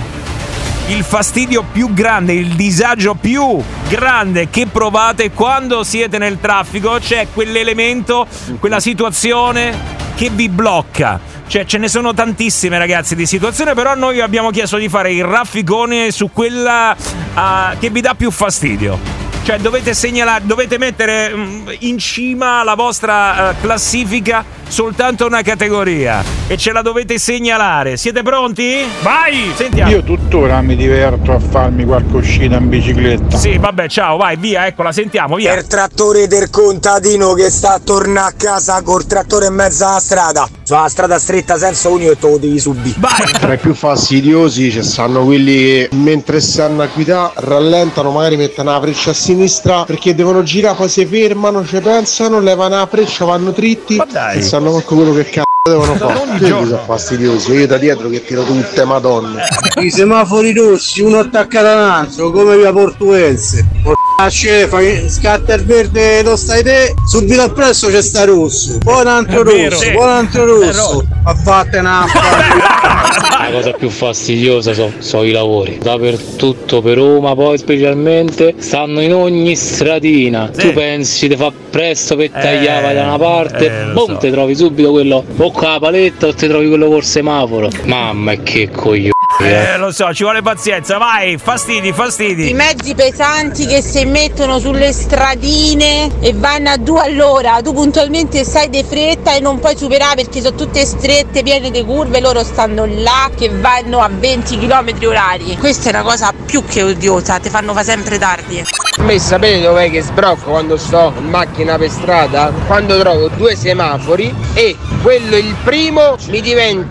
il fastidio più grande, il disagio più grande che provate quando siete nel traffico. C'è quell'elemento, quella situazione che vi blocca. Cioè, ce ne sono tantissime, ragazzi, di situazioni, però noi abbiamo chiesto di fare il rafficone su quella uh, che vi dà più fastidio. Cioè, dovete segnalare, dovete mettere mh, in cima alla vostra uh, classifica soltanto una categoria e ce la dovete segnalare. Siete pronti? Vai! Sentiamo. Io tuttora mi diverto a farmi qualche uscita in bicicletta. Sì, vabbè, ciao, vai, via, eccola, sentiamo, via. Il trattore del contadino che sta a tornare a casa col trattore in mezzo alla strada. Sulla strada stretta senza unio e te lo devi subire. Vai! Tra i più fastidiosi ci stanno quelli che mentre stanno a guidare rallentano, magari mettono la freccia a sinistra perché devono girare, poi si fermano, ci pensano, levano la freccia, vanno dritti. Ma dai! E sanno manco quello che cazzo devono fare. Quelli sono fastidiosi, io da dietro che tiro tutte, madonna. I semafori rossi, uno attaccato all'altro, come via Portuense. Fai, scatta il verde, lo stai te, subito appresso c'è sta rosso, poi un altro rosso, sì. poi un altro rosso, ma vattene a La cosa più fastidiosa sono so i lavori, dappertutto per Roma, poi specialmente stanno in ogni stradina, sì. Tu pensi ti fa presto per tagliare eh, da una parte, eh, boom, so. Ti trovi subito quello o con la paletta o ti trovi quello col semaforo, mamma che coglione. Eh, lo so, ci vuole pazienza, vai, fastidi, fastidi. I mezzi pesanti che si mettono sulle stradine e vanno a due all'ora, tu puntualmente stai di fretta e non puoi superare perché sono tutte strette, piene di curve, loro stanno là che vanno a venti chilometri orari. Questa è una cosa più che odiosa, ti fanno fa sempre tardi. A me sapete dov'è che sbrocco quando sto in macchina per strada? Quando trovo due semafori e quello il primo mi diventa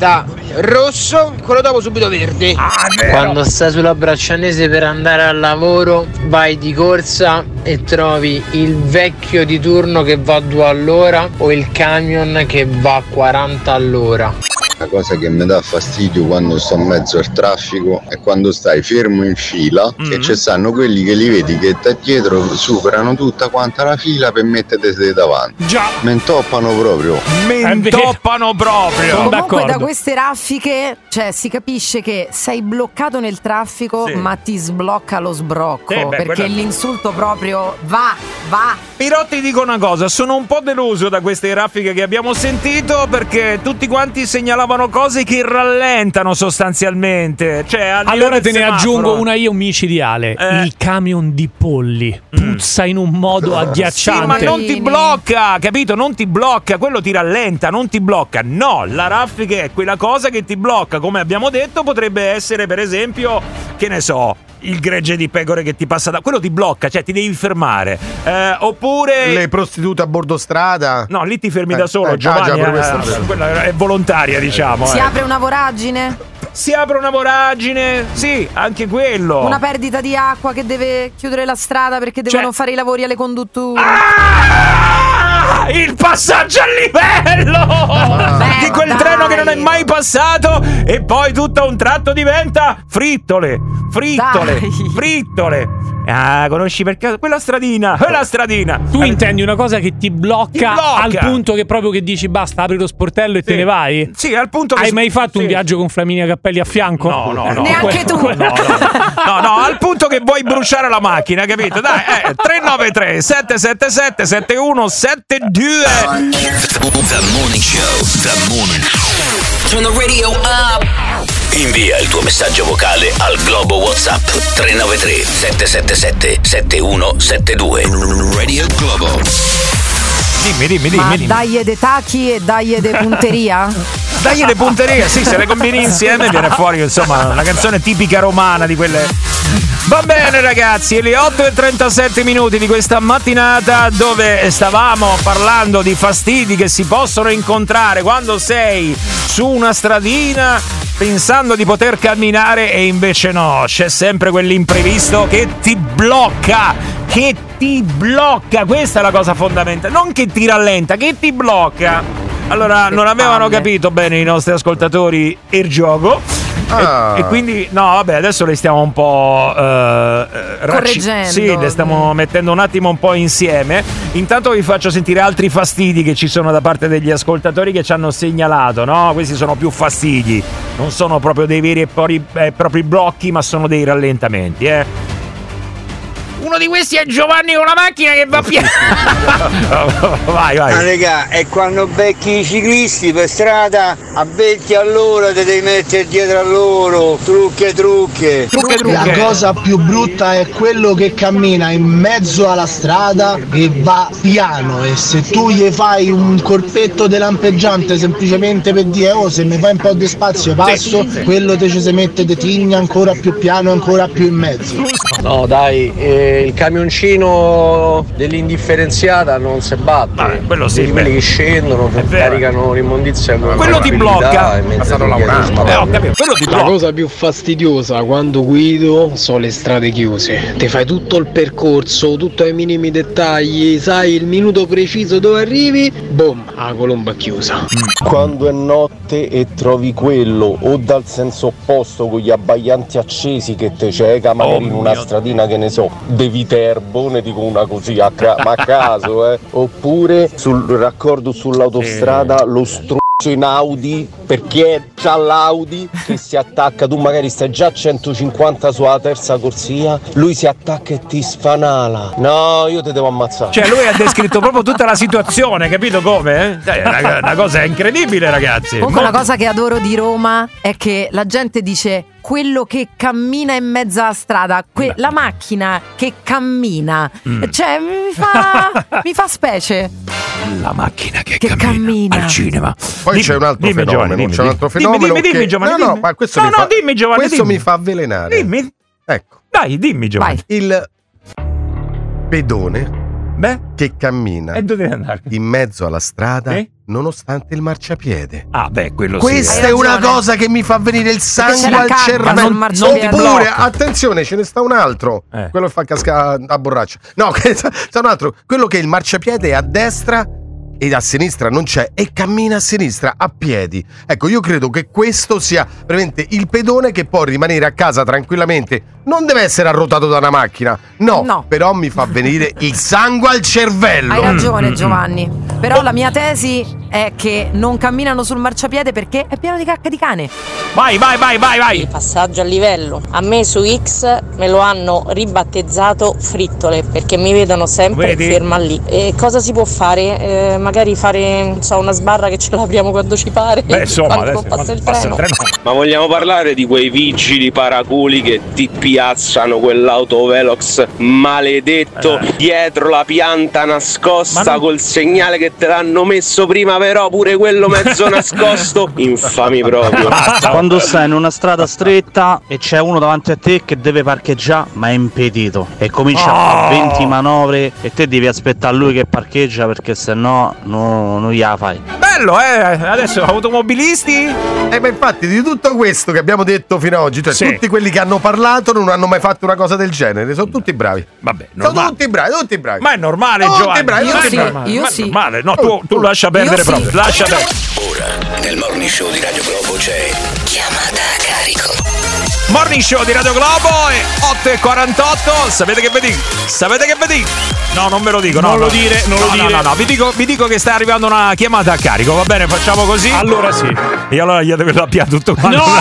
rosso, quello dopo subito verde. Ah, quando stai sulla Braccianese per andare al lavoro, vai di corsa e trovi il vecchio di turno che va a due all'ora o il camion che va a quaranta all'ora. La cosa che mi dà fastidio quando sto in mezzo al traffico è quando stai fermo in fila mm. e ci stanno quelli che li vedi che da dietro superano tutta quanta la fila per metterti davanti. Già. Mentoppano proprio. Mentoppano proprio. Comunque d'accordo. Da queste raffiche, cioè, si capisce che sei bloccato nel traffico, sì. ma ti sblocca lo sbrocco. Eh beh, perché quella... l'insulto proprio va, va. Però ti dico una cosa, sono un po' deluso da queste raffiche che abbiamo sentito, perché tutti quanti segnalavano cose che rallentano sostanzialmente. Cioè, allora te ne aggiungo una io micidiale. Eh. Il camion di polli puzza mm. in un modo agghiacciante. Sì, ma non ti blocca, capito? Non ti blocca, quello ti rallenta, non ti blocca. No, la raffica è quella cosa che ti blocca. Come abbiamo detto, potrebbe essere, per esempio, che ne so, il gregge di pecore che ti passa da... quello ti blocca, cioè ti devi fermare. Eh, oppure le prostitute a bordo strada. No, lì ti fermi eh, da solo, eh, Giovanni. Ah, già, eh, quella è volontaria, diciamo. Si eh. apre una voragine? Si apre una voragine, sì, anche quello. Una perdita di acqua che deve chiudere la strada perché devono Cioè... fare i lavori alle condutture. Ah! Il passaggio a livello ah, di quel dai. treno che non è mai passato e poi tutto a un tratto diventa frittole, frittole, dai. frittole. Ah, conosci per caso quella stradina? Quella stradina. Tu intendi una cosa che ti blocca, ti blocca al punto che proprio che dici basta, apri lo sportello e sì. te ne vai? Sì, al punto che hai mai fatto sì. un viaggio con Flaminia Cappelli a fianco? No, no, no. Neanche tu. No, no, no, no, al punto che vuoi bruciare la macchina, capito? Dai, eh, tre nove tre sette sette sette sette uno sette due. The Morning Show, The Morning Show. Turn the radio up. Invia il tuo messaggio vocale al Globo WhatsApp tre nove tre sette sette sette sette uno sette due. Radio Globo. Dimmi, dimmi, dimmi. Ma dimmi. dai de tacchi e dai de punteria? Dai le punterie, sì, se le combini insieme viene fuori, insomma, una canzone tipica romana di quelle. Va bene ragazzi, le otto e trentasette minuti di questa mattinata dove stavamo parlando di fastidi che si possono incontrare quando sei su una stradina pensando di poter camminare e invece no, c'è sempre quell'imprevisto che ti blocca, che ti blocca, questa è la cosa fondamentale, non che ti rallenta, che ti blocca. Allora, non avevano capito bene i nostri ascoltatori il gioco ah. e, e quindi, no, vabbè, adesso le stiamo un po' eh, correggendo. Sì, le stiamo mettendo un attimo un po' insieme. Intanto vi faccio sentire altri fastidi che ci sono da parte degli ascoltatori che ci hanno segnalato, no? Questi sono più fastidi, non sono proprio dei veri e propri, eh, propri blocchi, ma sono dei rallentamenti, eh. Uno di questi è Giovanni con la macchina che va piano. Vai, vai. Ma raga, è quando becchi i ciclisti per strada a venti all'ora te devi mettere dietro a loro. Trucche, trucche. Trucche, trucche. La cosa più brutta è quello che cammina in mezzo alla strada e va piano, e se tu gli fai un colpetto di lampeggiante semplicemente per dire oh se mi fai un po' di spazio passo, sì, sì. quello te ci si mette di tigna ancora più piano, ancora più in mezzo. No dai, eh, il camioncino dell'indifferenziata non si batte. Vabbè, quello sì, di quelli che scendono, caricano l'immondizia con quello ti blocca. Ma stanno lavorando. Eh, ho capito, quello ti blocca. La cosa più fastidiosa quando guido sono le strade chiuse. Ti fai tutto il percorso, tutto ai minimi dettagli, sai il minuto preciso dove arrivi, boom, la colomba chiusa. Quando è notte e trovi quello o dal senso opposto con gli abbaglianti accesi che te cieca magari oh in una mio... stradina che ne so, De Viterbo, ne dico una così a ca- ma a caso, eh. Oppure sul raccordo sull'autostrada lo str- in Audi, perché c'ha l'Audi che si attacca, tu magari stai già a centocinquanta sulla terza corsia, lui si attacca e ti sfanala. No, io te devo ammazzare. Cioè lui ha descritto proprio tutta la situazione, capito come? Eh? Una, una cosa incredibile, ragazzi. Comunque Molto... una cosa che adoro di Roma è che la gente dice quello che cammina in mezzo alla strada, que- la macchina che cammina, mm. cioè mi fa mi fa specie. La macchina che, che cammina, cammina al cinema. Poi dimmi, c'è un altro dimmi, fenomeno, Giovanni, c'è un altro fenomeno dimmi, dimmi, che... dimmi, Giovanni, no, dimmi. no, ma questo no, mi no, fa... dimmi, Giovanni, questo dimmi. mi fa avvelenare. Dimmi. Ecco. Dai, dimmi, Giovanni. Vai. Il pedone Beh? che cammina e dove devi andare? in mezzo alla strada eh? nonostante il marciapiede. Ah, beh, quello Questa sì. è una cosa che mi fa venire il sangue al cervello. Oppure, attenzione, ce ne sta un altro. Eh. Quello che fa cascare a borraccia. No, sta un altro. Quello che il marciapiede è a destra e a sinistra non c'è e cammina a sinistra a piedi. Ecco, io credo che questo sia veramente il pedone che può rimanere a casa tranquillamente. Non deve essere arrotato da una macchina, no, No. però mi fa venire il sangue al cervello. Hai ragione, Giovanni. Però la mia tesi è che non camminano sul marciapiede perché è pieno di cacca di cane. Vai, vai, vai, vai, vai. Il passaggio a livello. A me su X me lo hanno ribattezzato frittole perché mi vedono sempre Vedi? ferma lì. E cosa si può fare? Eh, magari fare, non so, una sbarra che ce l'apriamo quando ci pare. Beh, insomma, quando adesso passa il passa treno. il treno. Ma vogliamo parlare di quei vigili paraculi che ti piazzano quell'autovelox maledetto Eh. dietro la pianta nascosta Ma non- col segnale che te l'hanno messo prima, però pure quello mezzo nascosto? Infami proprio. Quando stai in una strada stretta e c'è uno davanti a te che deve parcheggiare ma è impedito e comincia a fare venti manovre e te devi aspettare lui che parcheggia perché sennò no, non gliela fai. Bello, eh? Adesso automobilisti? Eh, ma infatti di tutto questo che abbiamo detto fino ad oggi, cioè Sì. tutti quelli che hanno parlato non hanno mai fatto una cosa del genere, sono tutti bravi. Vabbè, Sono normale. tutti bravi, tutti bravi. Ma è normale, Tutti Giovanni. bravi, Ma tutti è sì, normale, io ma è sì. normale. No, tu, tu lascia perdere Io sì. proprio. Lascia perdere. Ora, nel Morning Show di Radio Globo c'è Chiamata a carico. Morning Show di Radio Globo è otto e quarantotto. Sapete che vi dico? Sapete che vi dico? No, non ve lo dico. Non no, lo no. dire, non no, lo no, dire. No, no, vi dico, vi dico che sta arrivando una chiamata a carico. Va bene, facciamo così? Allora sì. E allora gli devo sappiare tutto quanto. No!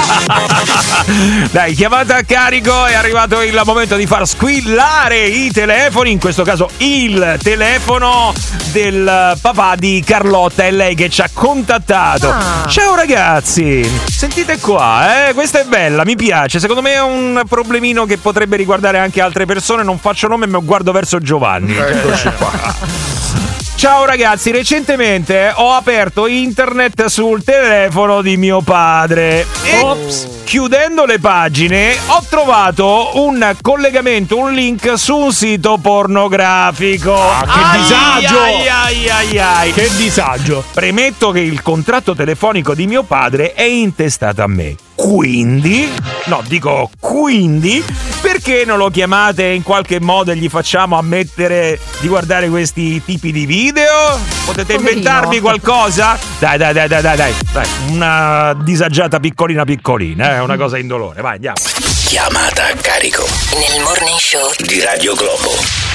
Dai, chiamata a carico. È arrivato il momento di far squillare i telefoni. In questo caso il telefono del papà di Carlotta. È lei che ci ha contattato. Ah. Ciao ragazzi, sentite qua, eh? Questa è bella, mi piace. Secondo me è un problemino che potrebbe riguardare anche altre persone. Non faccio nome, ma guardo verso Giovanni. Eccoci qua. Ciao ragazzi, recentemente ho aperto internet sul telefono di mio padre e Ops. chiudendo le pagine ho trovato un collegamento, un link su un sito pornografico. Ah, che Ai, disagio! ai, ai, ai, ai. Che disagio. Premetto che il contratto telefonico di mio padre è intestato a me. Quindi, no, dico quindi, perché non lo chiamate in qualche modo e gli facciamo ammettere di guardare questi tipi di video? Potete Poverino. inventarvi qualcosa? Dai, dai, dai, dai, dai, dai, dai. Una disagiata piccolina piccolina, eh, una cosa indolore. Vai, andiamo. Chiamata a carico nel Morning Show di Radio Globo.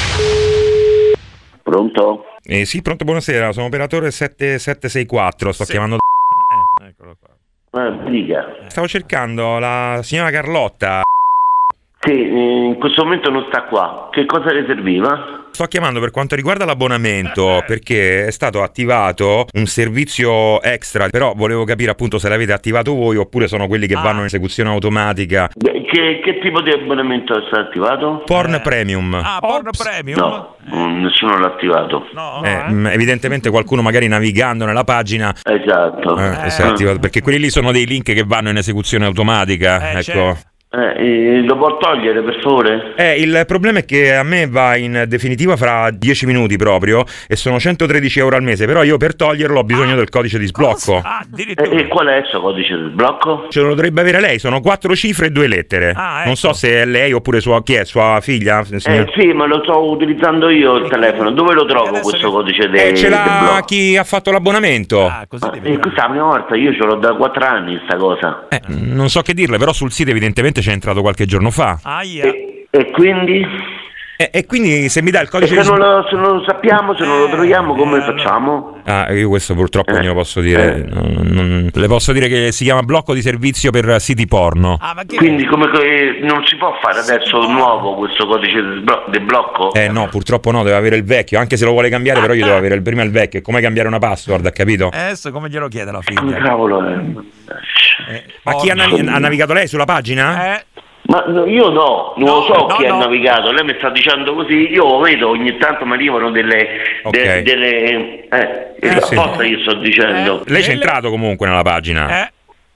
Pronto? Eh sì, pronto, buonasera, sono operatore sette sette sei quattro, sto chiamando. Eh, eccolo qua. Eh, dica. Stavo cercando la signora Carlotta. Sì, in questo momento non sta qua. Che cosa le serviva? Sto chiamando per quanto riguarda l'abbonamento perché è stato attivato un servizio extra, però volevo capire appunto se l'avete attivato voi oppure sono quelli che vanno in esecuzione automatica. Beh, Che, che tipo di abbonamento è stato attivato? Porn Premium. Ah, Porn Premium? No, mm, nessuno l'ha attivato. No, eh, mh, evidentemente qualcuno magari navigando nella pagina Esatto. eh, si è attivato, perché quelli lì sono dei link che vanno in esecuzione automatica. Eh, ecco. certo. Eh, lo può togliere per favore? Eh, il problema è che a me va in definitiva fra dieci minuti proprio e sono centotredici euro al mese, però io per toglierlo ho bisogno del codice di sblocco. E, e qual è il suo codice di sblocco? Ce lo dovrebbe avere lei, sono quattro cifre e due lettere. Ah, ecco. Non so se è lei oppure sua, chi è, sua figlia? Eh sì, ma lo sto utilizzando io il telefono. Dove lo trovo questo codice di Eh, ce di l'ha blocco? chi ha fatto l'abbonamento. Ah, e questa è la prima volta, io ce l'ho da quattro anni sta cosa. Eh, non so che dirle, però sul sito evidentemente c'è entrato qualche giorno fa. E, e quindi? E, e quindi se mi dà il E codice se di non, lo, se non lo sappiamo, se non lo troviamo, come facciamo? Ah, io questo purtroppo non glielo posso dire. Non- non- Le posso dire che si chiama blocco di servizio per siti porno. Quindi come che non si può fare adesso nuovo questo codice di sblo- di blocco? Eh no, purtroppo no, deve avere il vecchio. Anche se lo vuole cambiare, però io devo avere il- prima il vecchio. È come cambiare una password, ha capito? Adesso come glielo chiede la figlia? Come cavolo è? Ma chi ha, navi- ha navigato lei sulla pagina? Ma no, io no, non lo so no, chi no. ha navigato, lei mi sta dicendo così, io vedo ogni tanto mi arrivano delle, de- Ok. delle eh, Eh, sì. apposta io sto dicendo. Lei c'è entrato comunque nella pagina.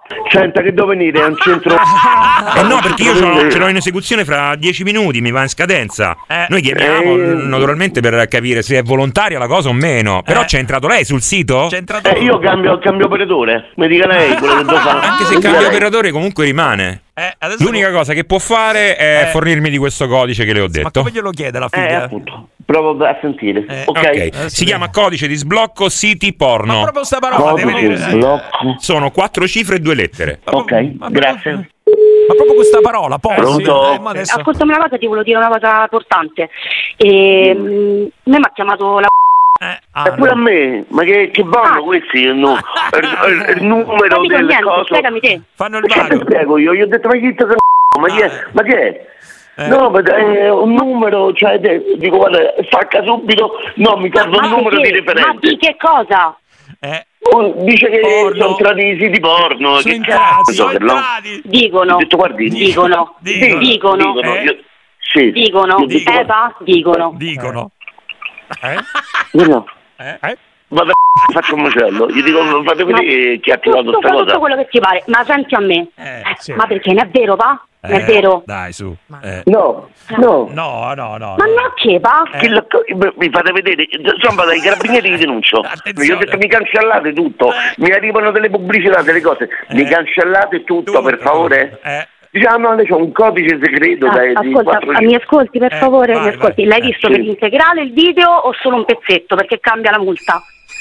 Senta che devo venire, è un centro. Eh no, perché io ce l'ho, ce l'ho in esecuzione fra dieci minuti, mi va in scadenza. Eh. Noi chiamiamo eh. naturalmente per capire se è volontaria la cosa o meno. Però eh. c'è entrato lei sul sito? C'è entrato eh, io cambio, cambio operatore. Mi dica lei quello che devo fare. Anche se cambia operatore comunque rimane. Eh, L'unica cosa che può fare è eh. fornirmi di questo codice che le ho detto. Ma come glielo chiede la figlia? Eh, appunto. Provo a sentire. Eh. Ok. okay. Eh, si chiama codice di sblocco siti porno. Ma proprio sta parola codice deve dire. Sblocco. Sono quattro cifre e due lettere. Ok, ma grazie. Ma proprio questa parola, poi. Pronto? Eh, ma adesso... Ascoltami una cosa, ti volevo dire una cosa importante. E, mm. me mi ha chiamato la Eh, ah, pure a me, ma che, che vanno ah. questi? No, il, il, il numero delle niente, cose. Spiegami te. Fanno il ma che spiego io? Io ho detto ma chi te ma chi è? Ma chi è? Eh. No, ma è un numero, cioè dico guarda, stacca subito, no, mi ricordo un numero di referenza. Ma di che cosa? Eh. Oh, dice che porno. Sono entrati i siti porno. Sono che entrati, cazzo, sono entrati. Dicono. Ho detto, guardi, dicono. Dicono. Dicono. Dicono. Eh. Io, sì. Dicono. Dicono. Eva? Dicono. Dicono. Eh? No. Eh? Eh? Vado a faccio un macello, gli dico fate vedere chi ha attivato tutto, questa cosa. Tutto quello che ti pare, ma senti a me. Eh, sì. Ma perché non è vero, va? Non Eh, è vero? Dai, su. Eh. No, no. No, no, no. Ma no, che va? Che lo- mi fate vedere, insomma dai carabinieri vi denuncio. Io ho detto mi cancellate tutto, mi arrivano delle pubblicità, delle cose, mi cancellate tutto, Tutto. per favore. Eh. Diciamo, lei c'è un codice segreto Ah, dai, di ascolta, quattro mi ascolti per Eh, favore, vai, mi ascolti. vai. L'hai Eh, visto sì. per l'integrale il video o solo un pezzetto? Perché cambia la multa.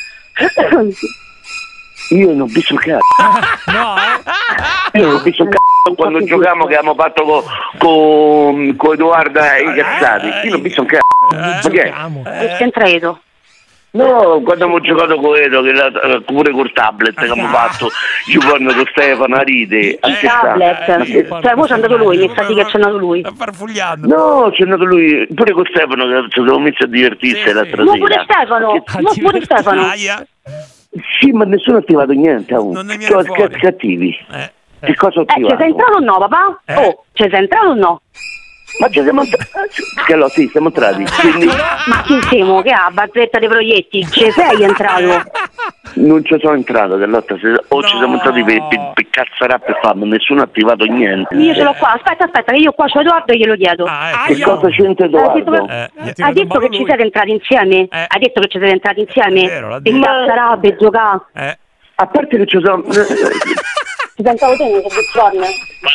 Io non ho visto un cazzo. No, eh? Io non ho visto un cazzo quando giocavamo che abbiamo fatto con co, co Edoardo e i cazzati. Io non ho visto un cazzo. Ma che è? Che c'entra Edo? No, quando abbiamo giocato con Edo, che era, pure col tablet che abbiamo fatto, io parlo con Stefano, a ride, Il a che sta? tablet. Ma che- Cioè, voi c'è andato lui, mi sa di che c'è andato lui. Sta farfugliando. No, c'è andato lui, pure con Stefano che ci siamo messi a divertirsi Sì, l'altra Ma sera. pure Stefano, ma pure Stefano. Aia. Sì, ma nessuno ha attivato niente aún. Non ne viene Che fuori. cattivi. Eh. Che cosa ho Eh, ci attivato? sei entrato o no, papà? Eh. Oh, ci sei entrato o no? Ma ci siamo entrati. Che allora, sì, siamo entrati. Quindi Ma chi siamo? Che ha? Barzetta dei proietti? Ci sei entrato? non ci sono entrato dell'altra sera. O ci No. siamo entrati per, per, per cazzarà per farlo, nessuno ha attivato niente. Io ce l'ho qua, aspetta, aspetta, che io qua c'ho Edoardo e glielo chiedo. Ah, Che ecco. cosa c'entra Ha detto, Edoardo? Eh, gli ha ha tirato detto in ballo che ci lui. siete entrati insieme? Eh. Ha detto che ci siete entrati insieme? È vero, l'ha Per detto. cazzarà, per giocare? Eh. A parte che ci sono. Ci pensavo te nel servizione?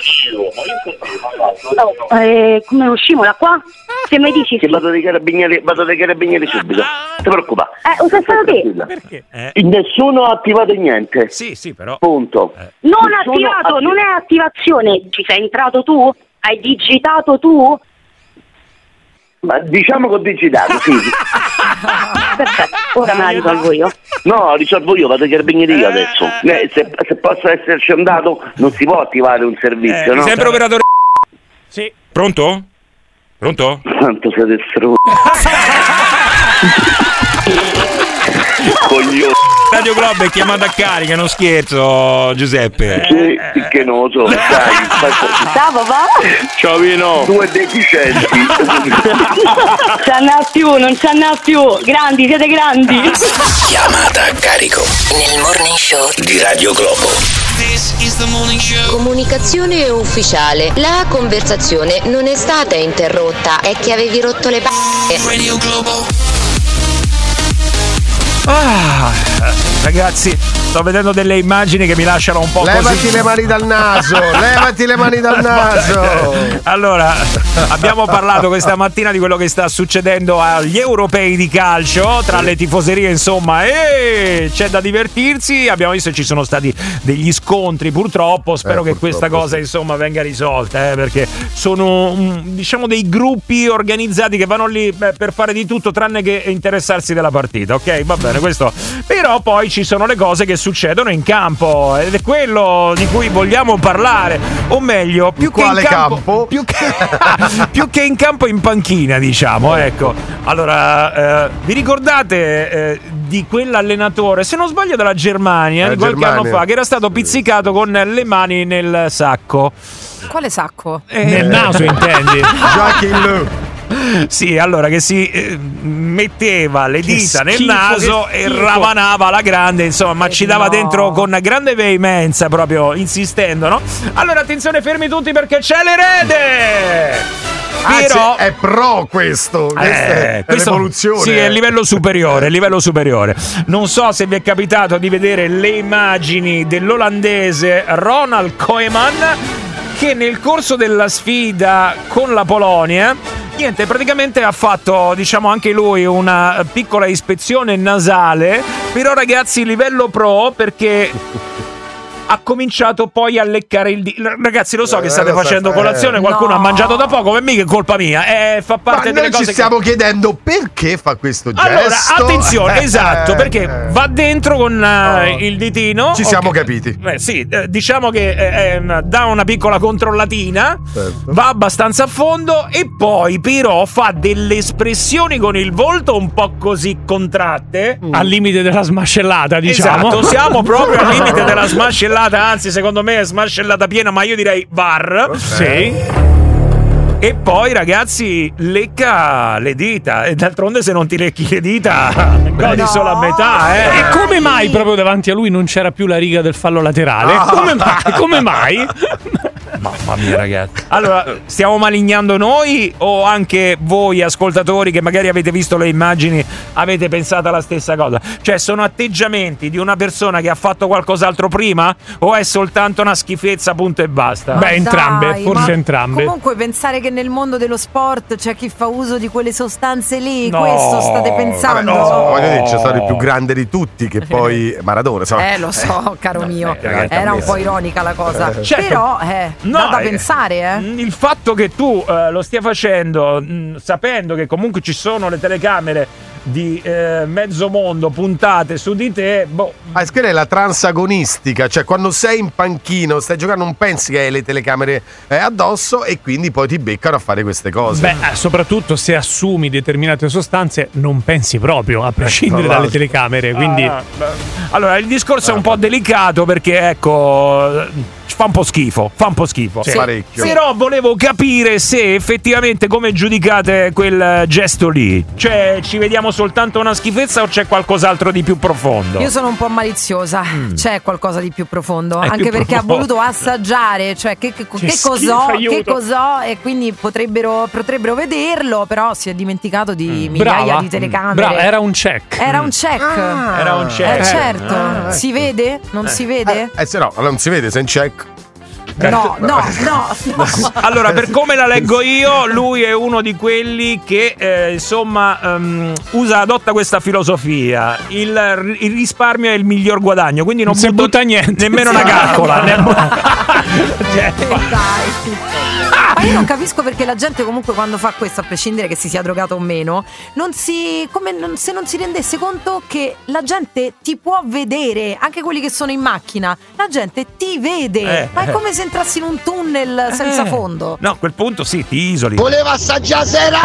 No, eh, come uscimo da qua? Se mi dici Che sì. vado dei carabinieri, vado dei carabinieri subito. Non ti preoccupare. Eh, sei stato te? Perché? Eh. Nessuno ha attivato niente. Sì, sì, però. Punto. Non Nessuno attivato, atti- non è attivazione. Ci sei entrato tu? Hai digitato tu? Ma diciamo che ho digitato, sì. Perfetto, ora me la risolvo io. No, risolvo io, vado ai carabinieri io adesso. Eh, se, se posso esserci andato, non si può attivare un servizio, Eh, no? sempre operatore. Sì. Pronto? Pronto? Quanto siete stronzi. Coglione. Radio Globo è chiamata a carica, non scherzo, Giuseppe. Sì, che non lo so, dai. Ciao papà. Ciao Vino. Due deficienti. Ce n'è più, non ce n'è più. Grandi, siete grandi. Chiamata a carico Nel Morning Show di Radio Globo. Comunicazione ufficiale. La conversazione non è stata interrotta, è che avevi rotto le palle. Ah, ragazzi, sto vedendo delle immagini che mi lasciano un po' Levati così. le mani dal naso, levati le mani dal naso. Allora, abbiamo parlato questa mattina di quello che sta succedendo agli europei di calcio, tra le tifoserie, insomma, e c'è da divertirsi. Abbiamo visto che ci sono stati degli scontri, purtroppo. Spero Eh, che purtroppo, questa cosa, sì. insomma, venga risolta, eh, perché sono, mm, diciamo, dei gruppi organizzati che vanno lì beh, per fare di tutto tranne che interessarsi della partita, ok? Va bene, questo. Però poi ci sono le cose che succedono in campo ed è quello di cui vogliamo parlare, o meglio, più che Quale in campo, campo? Più che, più che in campo, in panchina, diciamo, ecco. Allora, eh, vi ricordate eh, di quell'allenatore, se non sbaglio della Germania, Eh, di qualche Germania. anno fa, che era stato pizzicato con le mani nel sacco? Quale sacco? Eh, Nel naso, intendi? Jacques Leu. Sì, allora che si eh, metteva le Che dita nel schifo, naso che e schifo. ravanava alla grande, insomma, ma ci dava no. dentro con grande veemenza, proprio insistendo, no? Allora attenzione, fermi tutti perché c'è l'erede! Però Anzi, è pro questo, questa Eh, è questo l'evoluzione. sì, è il livello superiore, il livello superiore. Non so se vi è capitato di vedere le immagini dell'olandese Ronald Koeman che nel corso della sfida con la Polonia, niente, praticamente ha fatto, diciamo, anche lui una piccola ispezione nasale, però ragazzi livello pro, perché ha cominciato poi a leccare il dito. Ragazzi, lo so che Eh, state lo so, facendo eh. colazione, qualcuno No. ha mangiato da poco, per mica è colpa mia, eh, fa parte Ma delle noi cose ci stiamo che... chiedendo perché fa questo gesto. Allora, attenzione, Eh, esatto, eh, perché eh. va dentro con eh, Oh. il ditino. Ci siamo ok. capiti. Eh, sì, eh, diciamo che eh, eh, dà una piccola controllatina, Certo. va abbastanza a fondo e poi però fa delle espressioni con il volto un po' così contratte. Al limite della smascellata, diciamo. Esatto, siamo proprio al limite della smascellata, anzi secondo me è smascellata piena, ma io direi bar. Sì. E poi ragazzi lecca le dita, e d'altronde se non ti lecchi le dita godi No. solo a metà, eh. E come mai proprio davanti a lui non c'era più la riga del fallo laterale? Ah. Come mai? Come mai? Mamma mia ragazzi. Allora, stiamo malignando noi o anche voi ascoltatori che magari avete visto le immagini avete pensato alla stessa cosa? Cioè, sono atteggiamenti di una persona che ha fatto qualcos'altro prima o è soltanto una schifezza punto e basta? Beh, entrambe, Dai, forse ma entrambe. Comunque pensare che nel mondo dello sport c'è chi fa uso di quelle sostanze lì, No. questo state Vabbè, pensando? no, voglio dire, c'è stato il più grande di tutti, che poi Maradona, insomma. Eh, lo so, caro mio. eh, ragazzi, Era un ammesso. po' ironica la cosa. Certo. Però, eh, No, dà da eh, pensare, eh. Il fatto che tu eh, lo stia facendo mh, sapendo che comunque ci sono le telecamere di eh, mezzo mondo puntate su di te, boh. Ah, quella è la transagonistica, cioè quando sei in panchino, stai giocando, non pensi che hai le telecamere eh, addosso e quindi poi ti beccano a fare queste cose. Beh, eh, soprattutto se assumi determinate sostanze, non pensi proprio, a prescindere tra dalle l'altro. telecamere. Quindi, Ah, beh. allora il discorso è un po' delicato perché ecco fa un po' schifo, fa un po' schifo. Sì, parecchio. Però volevo capire se effettivamente come giudicate quel gesto lì. Cioè, ci vediamo soltanto una schifezza o c'è qualcos'altro di più profondo? Io sono un po' maliziosa, c'è qualcosa di più profondo, È anche più perché profondo. ha voluto assaggiare, cioè che, che, che schifo, cos'ho, aiuto. che cos'ho, e quindi potrebbero, potrebbero vederlo, però si è dimenticato di migliaia brava, di telecamere. brava, era un check. Era un check. Era un check. Eh, certo. Ah, Si vede? Non si vede? Eh, se no, allora non si vede, sei in check. No, no, no, no. Allora, per come la leggo io, lui è uno di quelli che eh, insomma um, usa, adotta questa filosofia. Il, il risparmio è il miglior guadagno, quindi non, Non si butto butta niente. nemmeno una calcola. ne- Cioè, Eh, dai. Ma io non capisco perché la gente comunque quando fa questo, a prescindere che si sia drogato o meno, non si, come non- se non si rendesse conto che la gente ti può vedere, anche quelli che sono in macchina, la gente ti vede, Eh, ma è eh. come se entrassi in un tunnel senza Eh. fondo. No, a quel punto sì, ti isoli. Voleva assaggiare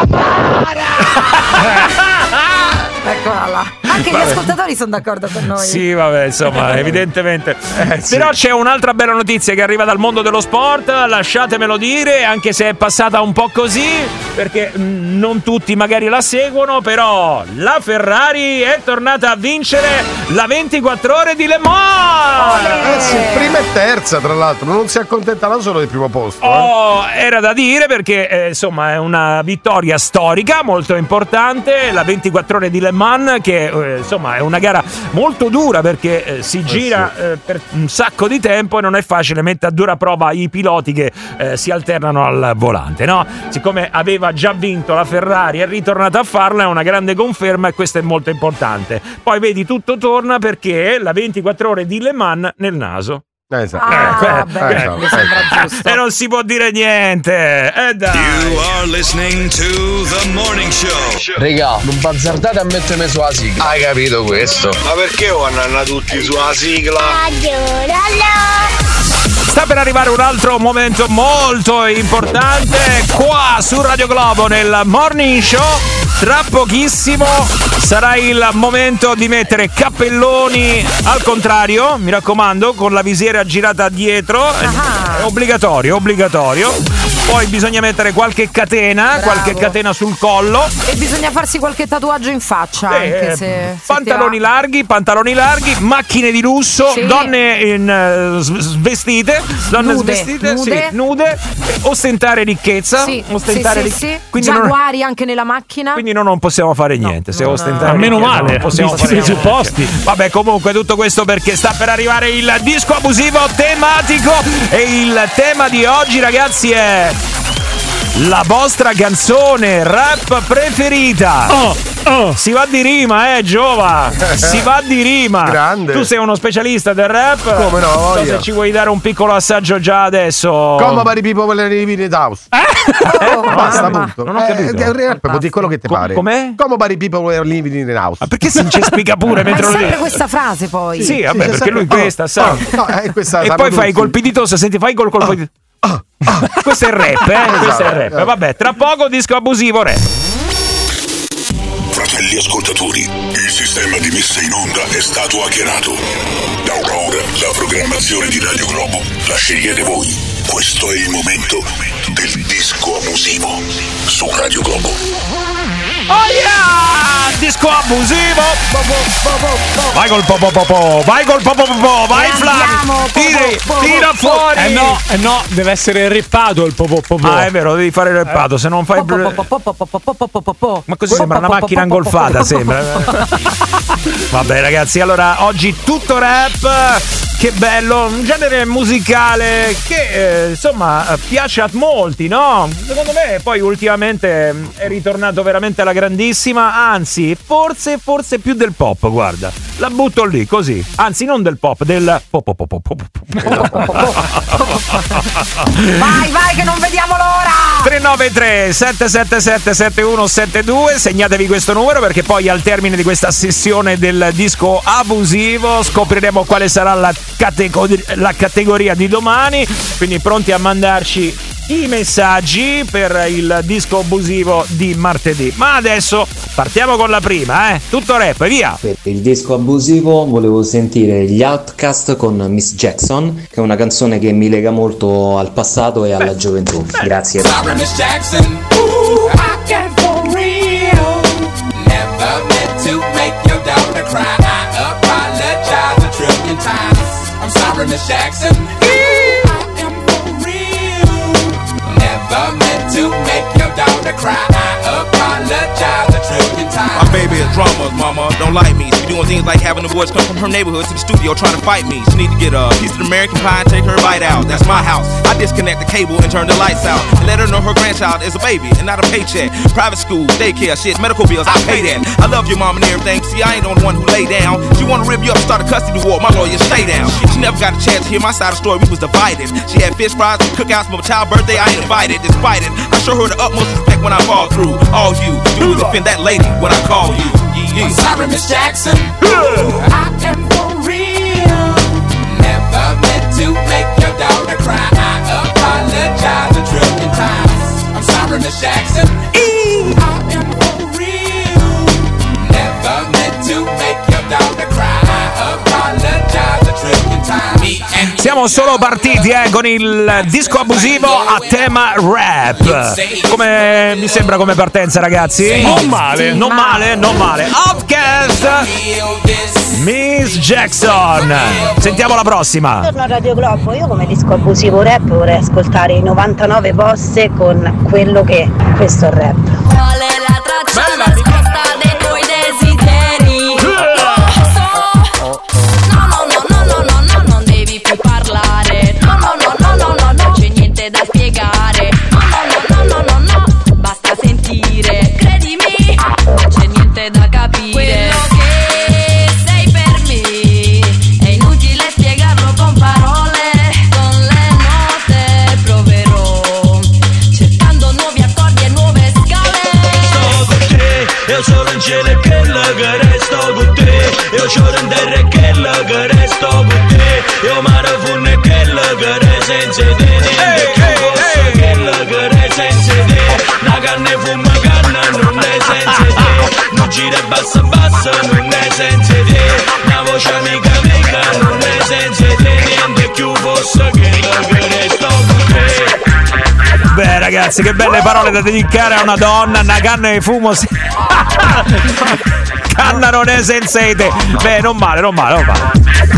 Eccola là. Anche gli ascoltatori sono d'accordo con noi. Sì, vabbè, insomma, evidentemente. Però c'è un'altra bella notizia che arriva dal mondo dello sport, lasciatemelo dire, anche se è passata un po' così, perché mh, non tutti magari la seguono, però la Ferrari è tornata a vincere la ventiquattro ore di Le Mans! Eh sì, prima e terza, tra l'altro, non si accontentano solo del primo posto. eh. Oh, era da dire perché eh, insomma è una vittoria storica molto importante, la ventiquattro ore di Le Mans, che eh, insomma è una gara molto dura perché eh, si gira eh, per un sacco di tempo e non è facile mettere a dura prova i piloti che eh, si alternano al volante, no? Siccome aveva già vinto la Ferrari, è ritornata a farla, è una grande conferma e questo è molto importante. Poi vedi, tutto torna perché la ventiquattro ore di Le Mans nel naso. Eh, esatto. Ah, Eh, beh, esatto, mi sembra giusto. E non si può dire niente. Eh dai. You are listening to The Morning Show. Regà, non bazzardate a mettermi sulla sigla. Hai capito questo? Ma perché vanno tutti sulla sigla? Sta per arrivare un altro momento molto importante qua su Radio Globo nel Morning Show. Tra pochissimo sarà il momento di mettere cappelloni al contrario, mi raccomando, con la visiera girata dietro. È obbligatorio, obbligatorio. Poi bisogna mettere qualche catena, Bravo. qualche catena sul collo. E bisogna farsi qualche tatuaggio in faccia, Eh, anche se, se pantaloni ti va. larghi, pantaloni larghi, macchine di lusso, Sì. donne in, eh, s- svestite, donne Nude, svestite, nude. sì, nude, eh, ostentare ricchezza, Sì, ostentare sì, ric- sì, sì. Quindi non, Giaguari anche nella macchina. quindi noi non possiamo fare niente, se no, ostentare no. Meno ricchezza male, non possiamo visti fare i presupposti. niente. Vabbè, comunque tutto questo perché sta per arrivare il disco abusivo tematico e il tema di oggi, ragazzi, è la vostra canzone rap preferita. Oh, oh. Si va di rima, eh, Giova. Si va di rima. Grande. Tu sei uno specialista del rap. Come no, Non so voglia. se ci vuoi dare un piccolo assaggio già adesso. Come pari people per le in house. Oh, Basta, mamma. punto. Non ho capito. Eh, è un rap, può dire quello che ti Com- pare. com'è? Come pari people were living in the house. Ma perché si incespica pure Ma è mentre lo sempre dici? questa frase poi. Sì, vabbè, c'è perché sempre- lui questa, oh, sa. oh, no, eh, questa E sa poi proprio fai i tutti. colpi di tosse, senti, fai col colpo di questo è il rap, eh? Questo è il rap. Vabbè, tra poco disco abusivo rap. Fratelli ascoltatori, il sistema di messa in onda è stato hackerato. Da ora la programmazione di Radio Globo la scegliete voi. Questo è il momento del disco abusivo su Radio Globo. Oh yeah! Disco abusivo! Vai col po po po po! Vai col po po po po! Vai E Flavio! andiamo, po, Tiri, po, po, tira po. fuori! Eh no, eh no, deve essere rippato il popò popò. Ah, è vero, devi fare il reppato, se non fai. Po, po, po, po, po, po, po, po, po, po, po. Ma così sembra una macchina ingolfata, sembra. Vabbè, ragazzi, allora oggi tutto rap. Che bello, un genere musicale che eh, insomma piace a molti, no? Secondo me poi ultimamente è ritornato veramente alla grandissima, anzi, forse forse più del pop, guarda. La butto lì, così. Anzi, non del pop, del pop pop pop pop. Vai, vai, che non vediamo l'ora! tre nove tre sette sette sette sette uno sette due, segnatevi questo numero perché poi al termine di questa sessione del disco abusivo scopriremo quale sarà la, categor- la categoria di domani, quindi pronti a mandarci i messaggi per il disco abusivo di martedì. Ma adesso partiamo con la prima, eh? Tutto rap, via! Per il disco abusivo volevo sentire gli Outcast con Miss Jackson, che è una canzone che mi lega molto al passato e alla gioventù. Grazie. Miss Jackson, ooh, I can for real. Never meant to make your daughter cry. I apologize a trillion times. I'm sorry, Miss Jackson. I am for real. Never meant to make your daughter cry. I apologize a trillion times. My baby is drama, mama, don't like me. She doing things like having the boys come from her neighborhood to the studio trying to fight me. She need to get a piece of American pie and take her bite out. That's my house. I disconnect the cable and turn the lights out. And let her know her grandchild is a baby and not a paycheck. Private school, daycare, shit, medical bills, I pay that. I love your mom and everything. See, I ain't the only one who lay down. She wanna rip you up, start a custody war. My lawyer, stay down. She never got a chance to hear my side of the story. We was divided. She had fish fries and cookouts for my child's birthday. I ain't invited. Despite it, I show her the utmost respect when I fall through. All you do is defend that lady when I call you. I'm sorry, Miss Jackson. Ooh, I am for real. Never meant to make your daughter cry. I apologize a trillion times. I'm sorry, Miss Jackson. Ooh, I am for real. Never meant to make your daughter cry. I apologize a trillion times. Me and Siamo solo partiti eh, con il disco abusivo a tema rap. Come mi sembra come partenza, ragazzi? Non male. Non male, non male. Outcast, Miss Jackson. Sentiamo la prossima. Buongiorno a Radio Globo, io come disco abusivo rap vorrei ascoltare i novantanove Bosse con Quello Che. Questo è il rap. Qual è la traccia nascosta dei tuoi desideri? No, no, no, no, no, no, no, non devi più parlare. No, no, no, no, no, no, non c'è niente da spiegare. No, no, no, no, no, no, no, basta sentire. Credimi, non c'è niente da capire. Quello che sei per me è inutile spiegarlo con parole. Con le note proverò, cercando nuovi accordi e nuove scale. Io sono in cielo e quello che resto con te. Io sono in terra e quello che resto con te. Io mare funno e quello che re senza te. Niente più posso quello che re senza te. Una canna e fuma canna non è senza te. Non gira e bassa bassa non è senza te. Una voce amica amica non è senza te. Niente più posso quello che resto con te. Beh ragazzi, che belle parole da dedicare a una donna. Una canna di fumo si... canna non è sensate. Beh, non male, non male, non male.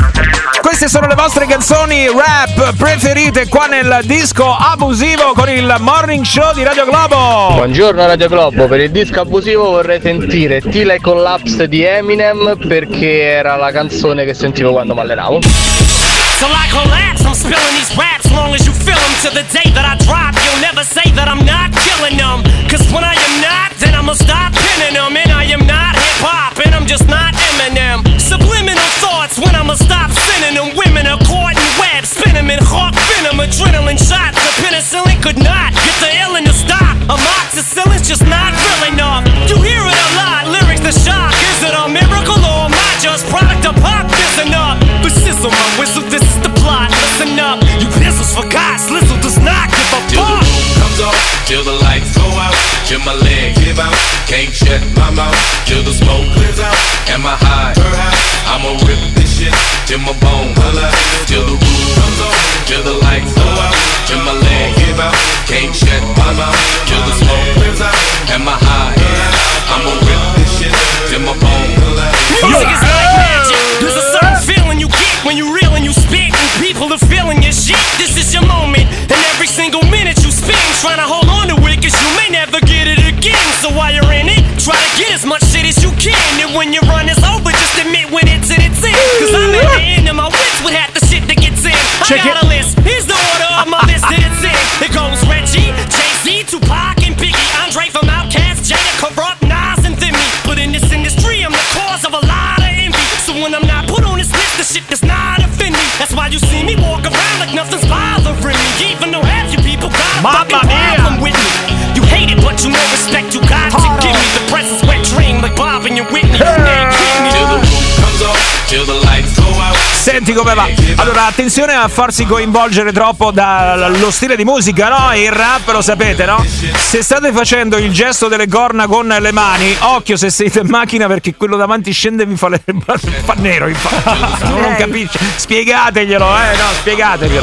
Queste sono le vostre canzoni rap preferite qua nel disco abusivo con il Morning Show di Radio Globo. Buongiorno Radio Globo, per il disco abusivo vorrei sentire Till I Collapse di Eminem perché era la canzone che sentivo quando mi allenavo. Till I collapse, I'm spilling these raps long as you feel them. To the day that I drop, you'll never say that I'm not killing them. Cause when I am not, then I'ma stop pinning them. And I am not hip-hop, and I'm just not Eminem. Subliminal thoughts when I'ma stop sending them. Women are caught in webs, spin them in hawk venom. Adrenaline shots, the penicillin could not get the illin to stop. Amoxicillin's just not real enough. You hear it a lot, lyrics the shock. Is it a miracle or am I just product of pop? Listen up, but sizzle my whistle, this is the plot. Listen up, you pistols for God, Slizzle does not give a Till the fuck. roof comes off, till the lights go out, till my legs give out, can't shut my mouth, till the smoke clears out, and my high, I'ma rip this shit, till my bone holla, till the roof comes off, till the lights go out, till my legs give out, can't shut my mouth, till the smoke clears out, and my high, I'ma rip this shit, till my bone holla. Music is like magic, there's a certain feeling you get when you reel and you spit, and people are feeling your shit. This is your moment, and every single minute you spend trying to hold on to it, cause you may never get it again. So while you're in it, try to get as much shit as you can, and when your run is over, just admit when it's in its end. Cause I'm at the end of my wits with half the shit that gets in. I got a list, here's the order of my list that it's in. It goes Reggie, Jay-Z, Tupac, and Biggie, Andre from Outkast, Jada, Corrupt, Nas, and Thimmy. But in this industry, I'm the cause of a lot of envy. So when I'm not put on this list, the shit does not offend me. That's why you see me walk around like nothing's bothering me. Even though half you people got a fucking problem with me. You hate it, but you know respect you got to give me. The presence wet dream like Bob and your Whitney. Till the roof comes off, till the lights go out. Senti come va. Allora, attenzione a farsi coinvolgere troppo dallo stile di musica, no? Il rap lo sapete, no? Se state facendo il gesto delle corna con le mani, occhio se siete in macchina perché quello davanti scende e vi fa, le... fa nero. Non capisce. Spiegateglielo, eh? No, spiegateglielo.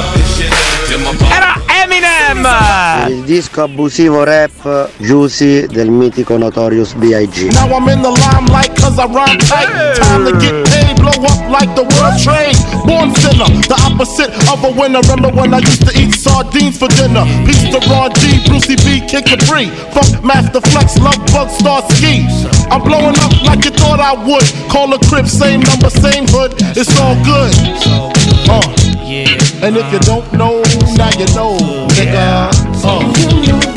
Era Eminem! Il disco abusivo rap Juicy del mitico Notorious B I G Now I'm in the limelight cause I rhyme tight. Time to get paid, blow up like the world trade. Born sinner, the opposite of a winner. Remember when I used to eat sardines for dinner? Peace to Ron G, Brucey B, Kid Capri, Funk Master Flex, Love Bug, Star Ski. I'm blowing up like you thought I would. Call a crib, same number, same hood. It's all good. Uh. And if you don't know, now you know, nigga. Uh.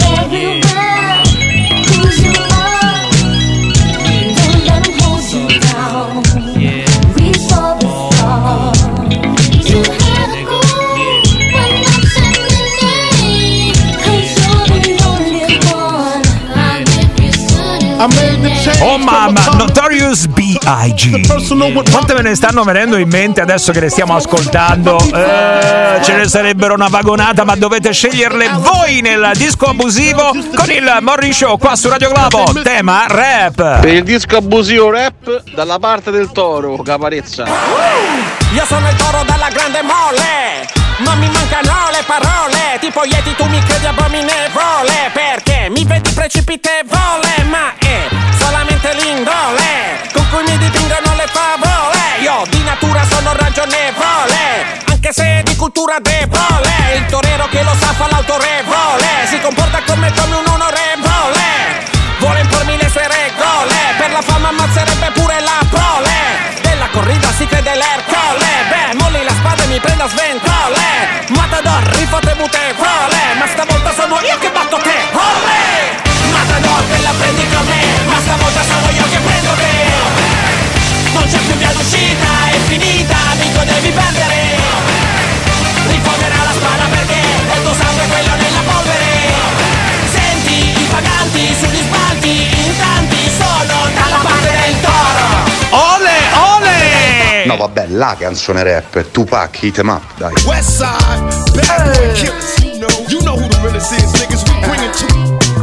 Oh mamma, Notorious B I G. Quante me ne stanno venendo in mente adesso che le stiamo ascoltando? Eh, ce ne sarebbero una vagonata, ma dovete sceglierle voi nel disco abusivo con il Morning Show qua su Radio Globo. Tema rap. Per il disco abusivo rap, dalla parte del toro, Caparezza. Io sono il toro dalla grande mole, non mi mancano le parole. Tipo Yeti tu mi credi abominevole, perché mi vedi precipitevole, ma è solamente l'indole con cui mi dipingono le favole. Io di natura sono ragionevole, anche se di cultura debole. Il torero che lo sa fa l'autorevole, si comporta come come un onorevole. Vuole impormi le sue regole, per la fama ammazzerebbe pure la prole. Della corrida si crede l'Ercole, beh, molli la spada e mi prenda a sventole. Matador, rifotte mutevole, ma stavolta sono io che batto te. Olè! Matador, te la prendi con me, ma stavolta sono io che prendo te. Non c'è più via d'uscita, è finita, amico devi perdere. Rifonderà la spada perché è il tuo sangue quello nella polvere. Senti i paganti sugli sbalti, in tanti sono dalla parte del toro. Ole, ole! No vabbè, la canzone rap, Tupac, hit 'em up, dai. Westside, bad boy killers. You know who the realest is, niggas. We bring it to.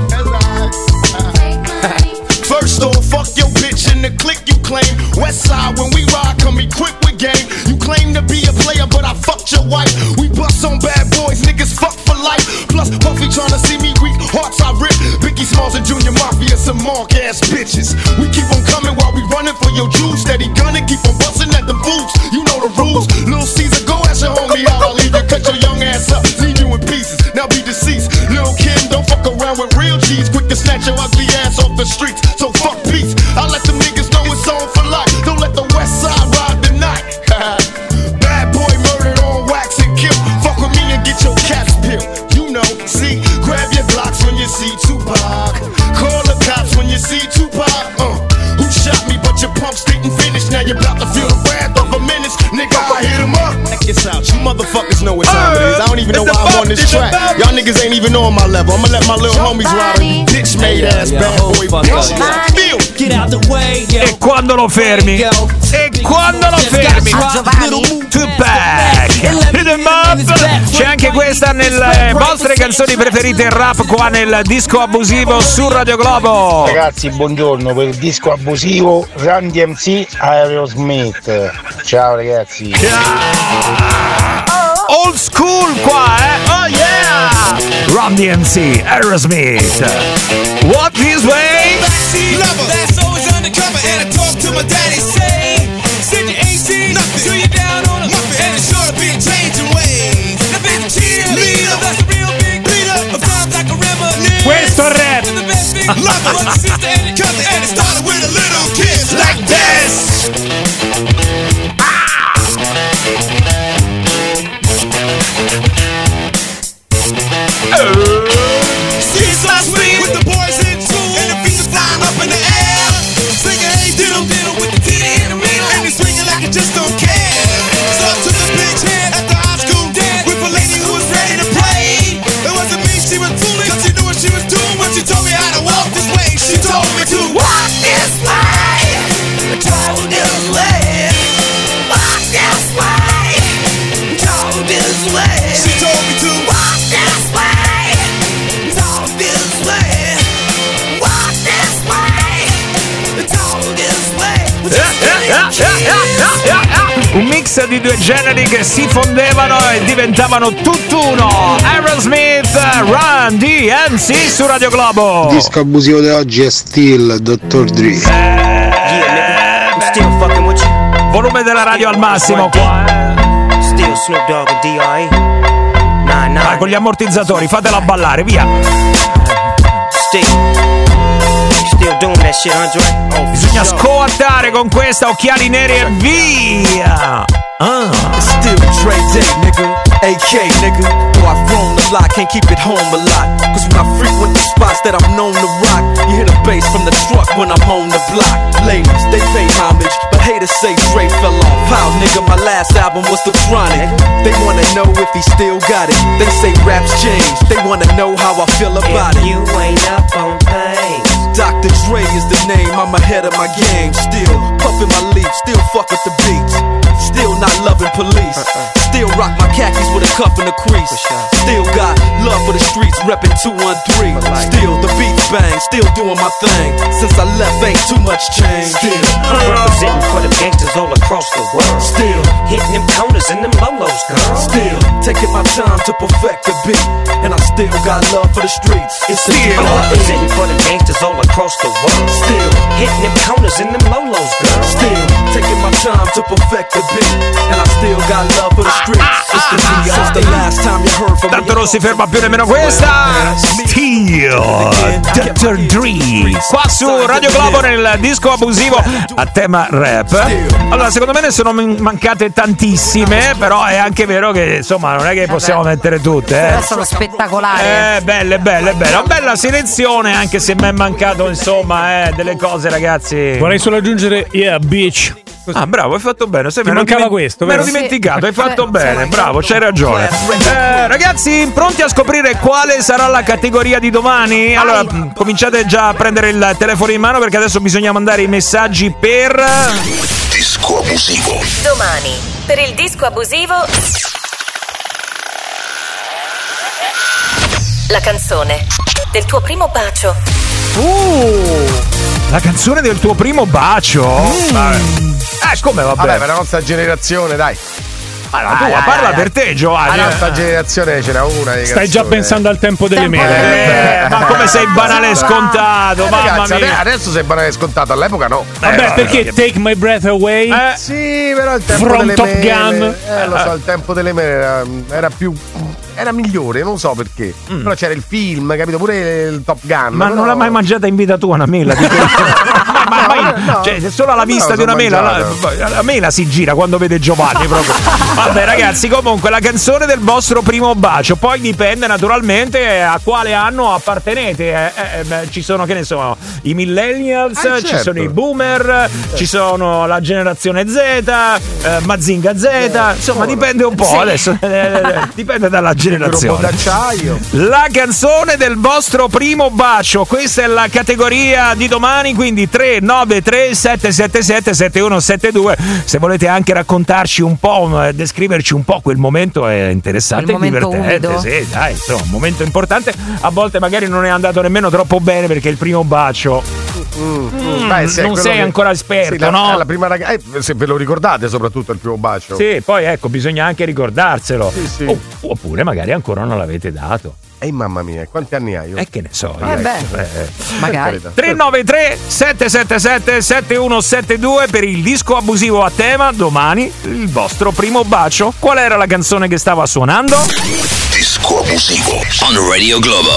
First off, fuck your bitch and the clique you claim. Westside, when we ride, come equipped with game. You claim to be a player, but I fucked your wife. We bust on bad boys, niggas fuck for life. Plus, Puffy tryna see me Carlson Junior Mafia, some mark ass bitches. We keep on coming while we running for your juice. Steady gunning, keep on busting at them fools. You know the rules. Lil Caesar, go ask your homie how I leave you. Cut your young ass up, leave you in pieces. Now be deceased. Lil Kim, don't fuck around with real G's. Quick to snatch your ugly ass off the streets. So fuck peace. I let them niggas know it's on for life. Don't let the West Side ride the night. Bad boy murdered on wax and kill. Fuck with me and get your caps peeled. You know, see, grab your blocks when you see Tupac. Call the cops when you see Tupac. Uh, who shot me? But your pumps didn't finish. Now you're about to feel the wrath of a menace. Nigga, I hit him up. Check this out. You motherfuckers know what time it is. I don't even know why I'm on this track. Y'all niggas ain't even on my level. I'ma let my little homies ride a bitch made ass bad boy. Get out the way. E quando lo fermi? E quando lo fermi? Tupac. Hit 'em up. C'è anche questa nelle vostre canzoni preferite rap qua nel disco abusivo su Radio Globo. Ragazzi, buongiorno. Per il disco abusivo Run D M C Aerosmith. Ciao ragazzi. Old school qua, eh? Oh yeah! Run D M C Aerosmith. Walk this way. Lover, that's always undercover, and I talk to my daddy, say, send your A C, nothing, till you down on a muffin, and it's sure to be a change in ways. The big cheerleader, that's a real big leader, of times like a reminisce. Questo è rap. The best big lover, but the sister and the cousin, and it started with a little kiss like this. Ah! Oh. See, it's so sweet with the boys in school, and the feet are flying up in the air. Singing, hey, diddle, diddle with the titty in the middle, and they're swinging like I just don't care. So I took a bitch head at the high school dance with a lady who was ready to play. It wasn't me, she was fooling, cause she knew what she was doing when she told me how to walk this way. She told me to walk this way, talk this way, walk this way, talk this way. She told me to walk this way, talk this way, walk this way, talk this way. Un mix di due generi che si fondevano e diventavano tutt'uno. Aerosmith, Run D M C su Radio Globo. Il disco abusivo di oggi è Still, dottor Dre. Volume della radio al massimo qua. Still Snoop Dogg and D R E. Vai con gli ammortizzatori, fatela ballare, via. Still. Still doing that shit, Andre? Oh, bisogna scoattare con questa, occhiali neri e via. Ah. It's still Dre Day, nigga. A K, nigga. Though I've grown a lot, can't keep it home a lot. Cause when I frequent the spots that I'm known to rock, you hear the bass from the truck when I'm on the block. Ladies, they pay homage, but haters say Dre fell off. How, nigga, my last album was The Chronic. They wanna know if he still got it. They say raps change, they wanna know how I feel about if it. You ain't up on things. Doctor Dre is the name, I'm ahead of my game. Still puffin' my leaf, still fuck with the beats. Still not loving police. Still rock my khakis with a cuff and a crease. Still got love for the streets, reppin' two one three. Still the beats bang, still doing my thing. Since I left, ain't too much change. Still I'm representing for the gangsters all across the world. Still hitting them corners and them lolos, girl. Still taking my time to perfect the beat, and I still got love for the streets. It's still I'm representing for the gangsters all across the world. Still hitting them corners and them lolos, girl. Still taking my time to perfect the beat, and I still got love for the streets. It's the D R. Since the last time you heard from me. Tanto non si ferma più nemmeno questa. Still dottor Dre qua su Radio Globo nel disco abusivo a tema rap. Allora, secondo me ne sono mancate tantissime, però è anche vero che insomma non è che possiamo mettere tutte, eh. Però sono spettacolari. Eh, belle, belle, belle. Una bella selezione, anche se mi è mancato insomma eh, delle cose, ragazzi. Vorrei solo aggiungere yeah, bitch. Ah, bravo, hai fatto bene. Sai, mi mancava diment- questo. Mi ero Sì. dimenticato, hai fatto bene. Bravo, c'hai ragione. Eh, ragazzi, pronti a scoprire quale sarà la categoria di domani? Allora, mh, cominciate già a prendere il telefono in mano perché adesso bisogna mandare i messaggi per Disco abusivo. Domani, per il disco abusivo, la canzone del tuo primo bacio. Uh, la canzone del tuo primo bacio. Mm. Vabbè. Eh, come vabbè? Vabbè, per la nostra generazione, dai. Ma la tua, parla per te, Giovanni. La nostra generazione ce n'è una. Di Stai già pensando al tempo delle Tempo mele. delle Eh, ma come sei banale e scontato, Eh, mamma ragazzi, mia. adesso sei banale e scontato, all'epoca no. Vabbè, Eh, perché Take My Breath Away? Eh, Sì, però il tempo From delle Top mele, Gun. Eh, lo so, il tempo delle mele era, era più era migliore, non so perché. Mm. Però c'era il film, capito? Pure il Top Gun. ma però- non l'ha mai mangiata in vita tua una mela? Di ma, ma, ma- no. cioè, se solo alla No, vista l'ho di una mela, la, mangiata. la mela si gira quando vede Giovanni proprio. Vabbè, ragazzi, comunque la canzone del vostro primo bacio. Poi dipende naturalmente a quale anno appartenete. Eh, eh, beh, ci sono, che ne so, i millennials, Ah, ci certo. sono i boomer, ci sono la generazione Z, eh, Mazinga Z. Insomma, dipende un po'. Sì. Adesso eh, eh, dipende dalla Un generazione. d'acciaio. La canzone del vostro primo bacio, questa è la categoria di domani, quindi tre nove tre sette sette sette sette uno sette due. Se volete anche raccontarci un po', eh, descriverci un po' quel momento, è interessante e Quel momento divertente. umido. Sì, dai, insomma, un momento importante. A volte magari non è andato nemmeno troppo bene perché il primo bacio. Mm, beh, sì, è non quello sei che- ancora esperto, sì, la, no? La prima ragazza, eh, se ve lo ricordate, soprattutto il primo bacio. Sì, poi ecco, bisogna anche ricordarselo. Sì, sì. O- oppure magari ancora non l'avete dato. Ehi, mamma mia, quanti anni hai? Io? E che ne so. Eh io, beh, eh. magari. tre nove tre sette sette sette sette uno sette due per il disco abusivo a tema. Domani il vostro primo bacio. Qual era la canzone che stava suonando? Disco abusivo On Radio Globo.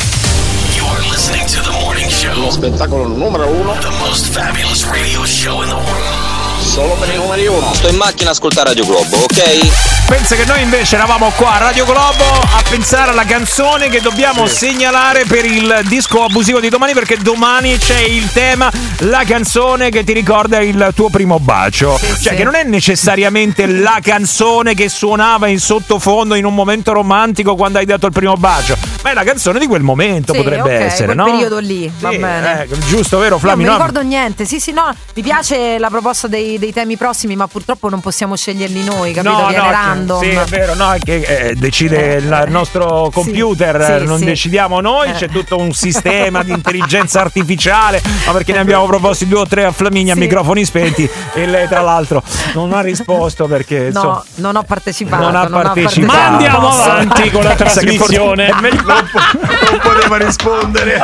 You're listening to the morning show. Lo spettacolo numero uno. The most fabulous radio show in the world. Solo per i numeri uno. Sto in macchina a ascoltare Radio Globo, ok? Pensa che noi invece eravamo qua a Radio Globo a pensare alla canzone che dobbiamo segnalare per il disco abusivo di domani, perché domani c'è il tema, la canzone che ti ricorda il tuo primo bacio. Sì, cioè sì. che non è necessariamente la canzone che suonava in sottofondo in un momento romantico quando hai dato il primo bacio, ma è la canzone di quel momento, Sì, potrebbe ok, essere, quel no? periodo lì, va Sì, bene. eh, giusto, vero Io Flavio? non mi No? ricordo niente. Sì, sì, no, mi piace la proposta dei, dei temi prossimi, ma purtroppo non possiamo sceglierli noi, capito? No, Viene no, random. sì, è vero, no, è che eh, decide il nostro computer, sì, eh, sì, non sì. decidiamo noi, Eh. c'è tutto un sistema di intelligenza artificiale, ma perché ne abbiamo proposti due o tre a Flaminia a Sì. microfoni spenti e lei tra l'altro non ha risposto perché insomma, No, non ho partecipato. non ha non ho partecipato. Ma andiamo Posso? avanti con la Pensa che forse- trasmissione. è meglio- Non poteva rispondere.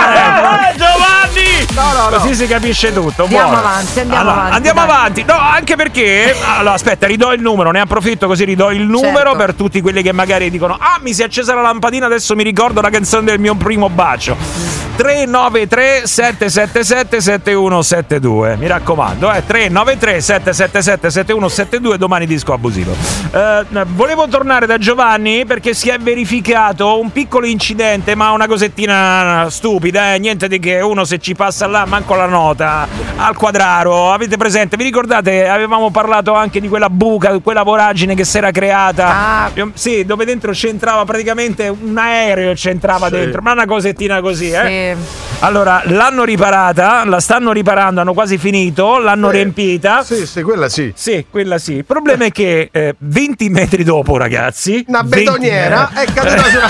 Ah, eh, Giovanni! No, no, no. Così si capisce tutto. Andiamo buono. avanti, andiamo Allora, avanti, Andiamo dai. avanti. No, anche perché. Allora, aspetta, ridò il numero. Ne approfitto così ridò il numero Certo. per tutti quelli che magari dicono: ah, mi si è accesa la lampadina, adesso mi ricordo la canzone del mio primo bacio. tre nove tre sette sette sette sette uno sette due. Mi raccomando, eh. tre nove tre sette sette sette sette uno sette due. Domani disco abusivo. Eh, volevo tornare da Giovanni perché si è verificato un piccolo incidente, ma una cosettina stupida, eh? Niente di che. Uno se ci passa là, manco la nota al quadraro. Avete presente? Vi ricordate? Avevamo parlato anche di quella buca, quella voragine che si era creata. Ah. Sì, dove dentro c'entrava praticamente un aereo, c'entrava Sì. dentro, ma una cosettina così, eh? Sì. Allora, l'hanno riparata, la stanno riparando, hanno quasi finito, l'hanno Sì. riempita. Sì, sì, quella sì. Sì, quella sì. Il problema è che eh, venti metri dopo, ragazzi, Una venti betoniera è caduta sulla.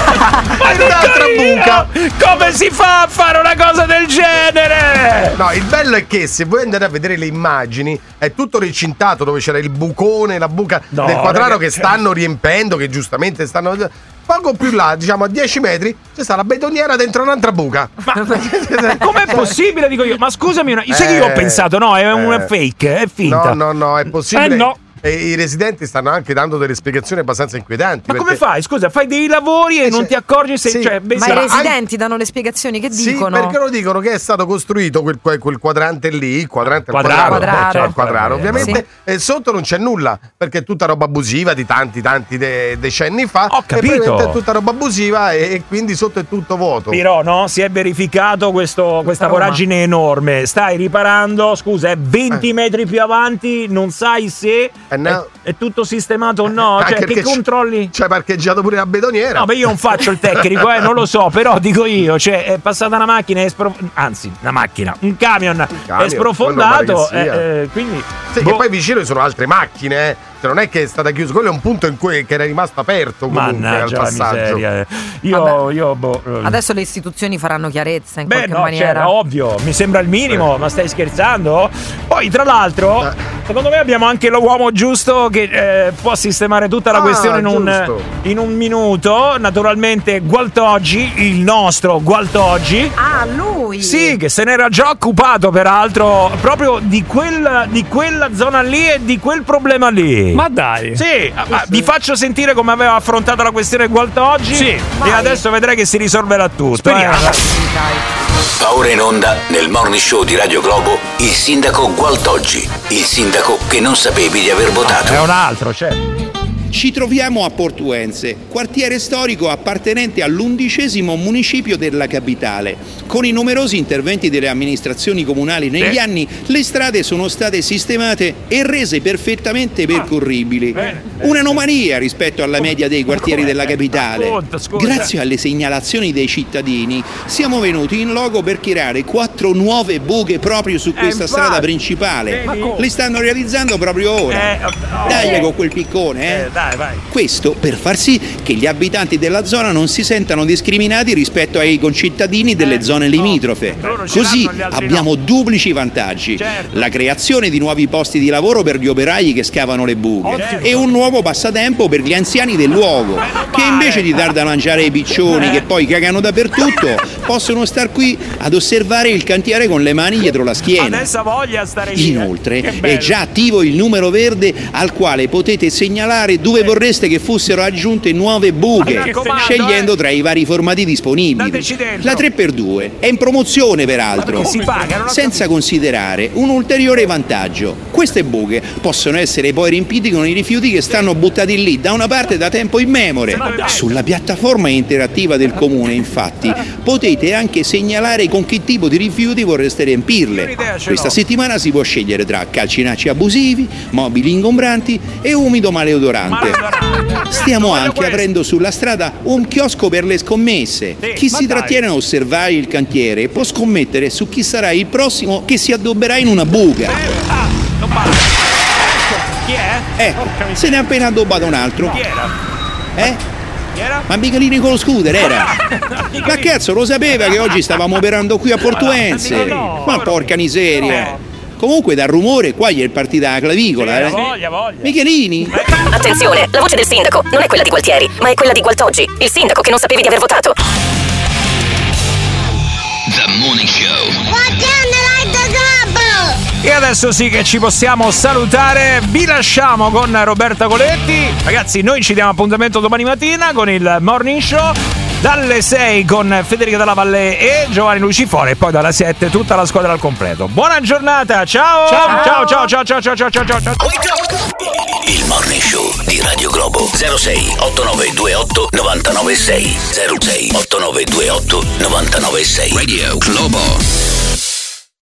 Ma in un'altra buca. Come si fa a fare una cosa del genere? No, il bello è che se voi andate a vedere le immagini è tutto recintato dove c'era il bucone, la buca No, del quadraro ragazzi. che stanno riempendo, che giustamente stanno. Poco più là, diciamo a dieci metri, c'è sta la betoniera dentro un'altra buca. Com'è possibile, dico io? Ma scusami, una... sai che io ho Eh, pensato, no, è un eh. fake, è finta. No, no, no, è possibile. Eh, no. E i residenti stanno anche dando delle spiegazioni abbastanza inquietanti. Ma come perché- fai? Scusa, fai dei lavori e Eh, non sì. ti accorgi se... Sì. Cioè, beh, Ma sì, i ma- residenti danno le spiegazioni, che Sì, dicono? perché lo dicono che è stato costruito quel, quel- quel quadrante lì, il quadrante al Quadraro, quadraro. certo, al quadraro, vabbè, ovviamente, e sotto non c'è nulla, perché è tutta roba abusiva di tanti tanti de- decenni fa. Ho capito. E probabilmente è tutta roba abusiva e, e quindi sotto è tutto vuoto. Però no, si è verificato questo, questa Roma. voragine enorme. Stai riparando, scusa, è venti metri più avanti, non sai se Eh, no. è, è tutto sistemato o no. Anche Cioè, che perché c- controlli? C'hai parcheggiato pure la betoniera. No, beh, io non faccio il tecnico, eh, non lo so, però dico io, cioè, è passata una macchina, è spro- anzi, una macchina, un camion, camion, è sprofondato, quello pare che sia. eh, eh, quindi... Sì, boh. che poi vicino ci sono altre macchine, eh. Cioè, non è che è stata chiusa, quello è un punto in cui che era rimasto aperto comunque Mannaggia al la passaggio. miseria, eh. Io, io boh, Adesso le istituzioni faranno chiarezza in Beh, qualche no, maniera. cioè, ovvio, mi sembra il minimo, ma stai scherzando? Poi, tra l'altro, secondo me abbiamo anche l'uomo giusto che eh, può sistemare tutta la Ah, questione in un, giusto. in un minuto. Naturalmente, Gualtoggi, il nostro Gualtoggi. Ah, lui! Sì, che se n'era già occupato, peraltro, proprio di quella, di quella zona lì e di quel problema lì. Ma dai. Sì, ma vi faccio sentire come aveva affrontato la questione Gualtoggi. Sì, e vai. adesso vedrai che si risolverà tutto. Speriamo. eh. Va ora in onda nel Morning Show di Radio Globo il sindaco Gualtoggi, il sindaco che non sapevi di aver votato. È un altro, certo. Ci troviamo a Portuense, quartiere storico appartenente all'undicesimo municipio della capitale. Con i numerosi interventi delle amministrazioni comunali negli Sì. anni, le strade sono state sistemate e rese perfettamente percorribili. Un'anomalia rispetto alla media dei quartieri della capitale. Appunto, scusa. Grazie alle segnalazioni dei cittadini, siamo venuti in loco per creare quattro nuove buche proprio su questa infatti. strada principale. Ma come? Le stanno realizzando proprio ora. Eh, oh. Dai con quel piccone, eh. Eh, dai, vai. Questo per far sì che gli abitanti della zona non si sentano discriminati rispetto ai concittadini delle zone limitrofe. Loro ce Così l'hanno, gli altri abbiamo duplici vantaggi. Certo. La creazione di nuovi posti di lavoro per gli operai che scavano le buche Ottimo. e un nuovo passatempo per gli anziani del luogo che invece di dar da mangiare ai piccioni che poi cagano dappertutto possono star qui ad osservare il cantiere con le mani dietro la schiena. Adesso ha voglia stare lì. Inoltre Che è bello. già attivo il numero verde al quale potete segnalare dove vorreste che fossero aggiunte nuove buche, Mi raccomando, scegliendo eh. tra i vari formati disponibili. Dateci dentro. La tre per due è in promozione peraltro, Ma si paga, non ho senza considerare un ulteriore vantaggio. Queste buche possono essere poi riempite con i rifiuti che stanno buttati lì da una parte da tempo immemore. Sulla piattaforma interattiva del comune, infatti, potete anche segnalare con che tipo di rifiuti vorreste riempirle. Questa settimana si può scegliere tra calcinacci abusivi, mobili ingombranti e umido maleodorante. Stiamo anche aprendo sulla strada un chiosco per le scommesse. Chi si trattiene a osservare il cantiere può scommettere su chi sarà il prossimo che si addobberà in una buca. Chi è? Eh, se ne è appena addobbato un altro. Chi era? Eh? Chi era? Ma Michelini con lo scooter era. Ma cazzo, lo sapeva che oggi stavamo operando qui a Portuense. Ma porca miseria. Comunque dal rumore qua gli è partita la clavicola, eh. Voglia, voglia. Michelini? Attenzione, la voce del sindaco non è quella di Gualtieri, ma è quella di Gualtoggi, il sindaco che non sapevi di aver votato. The Morning Show. E adesso sì che ci possiamo salutare. Vi lasciamo con Roberta Coletti. Ragazzi, noi ci diamo appuntamento domani mattina con il Morning Show dalle sei con Federica Dalla Valle e Giovanni Lucifora e poi dalle sette tutta la squadra al completo. Buona giornata, ciao! Ciao ciao ciao ciao ciao ciao ciao ciao ciao. Il Morning Show di Radio Globo. zero sei otto nove due otto nove nove sei zero sei otto nove due otto nove nove sei Radio Globo.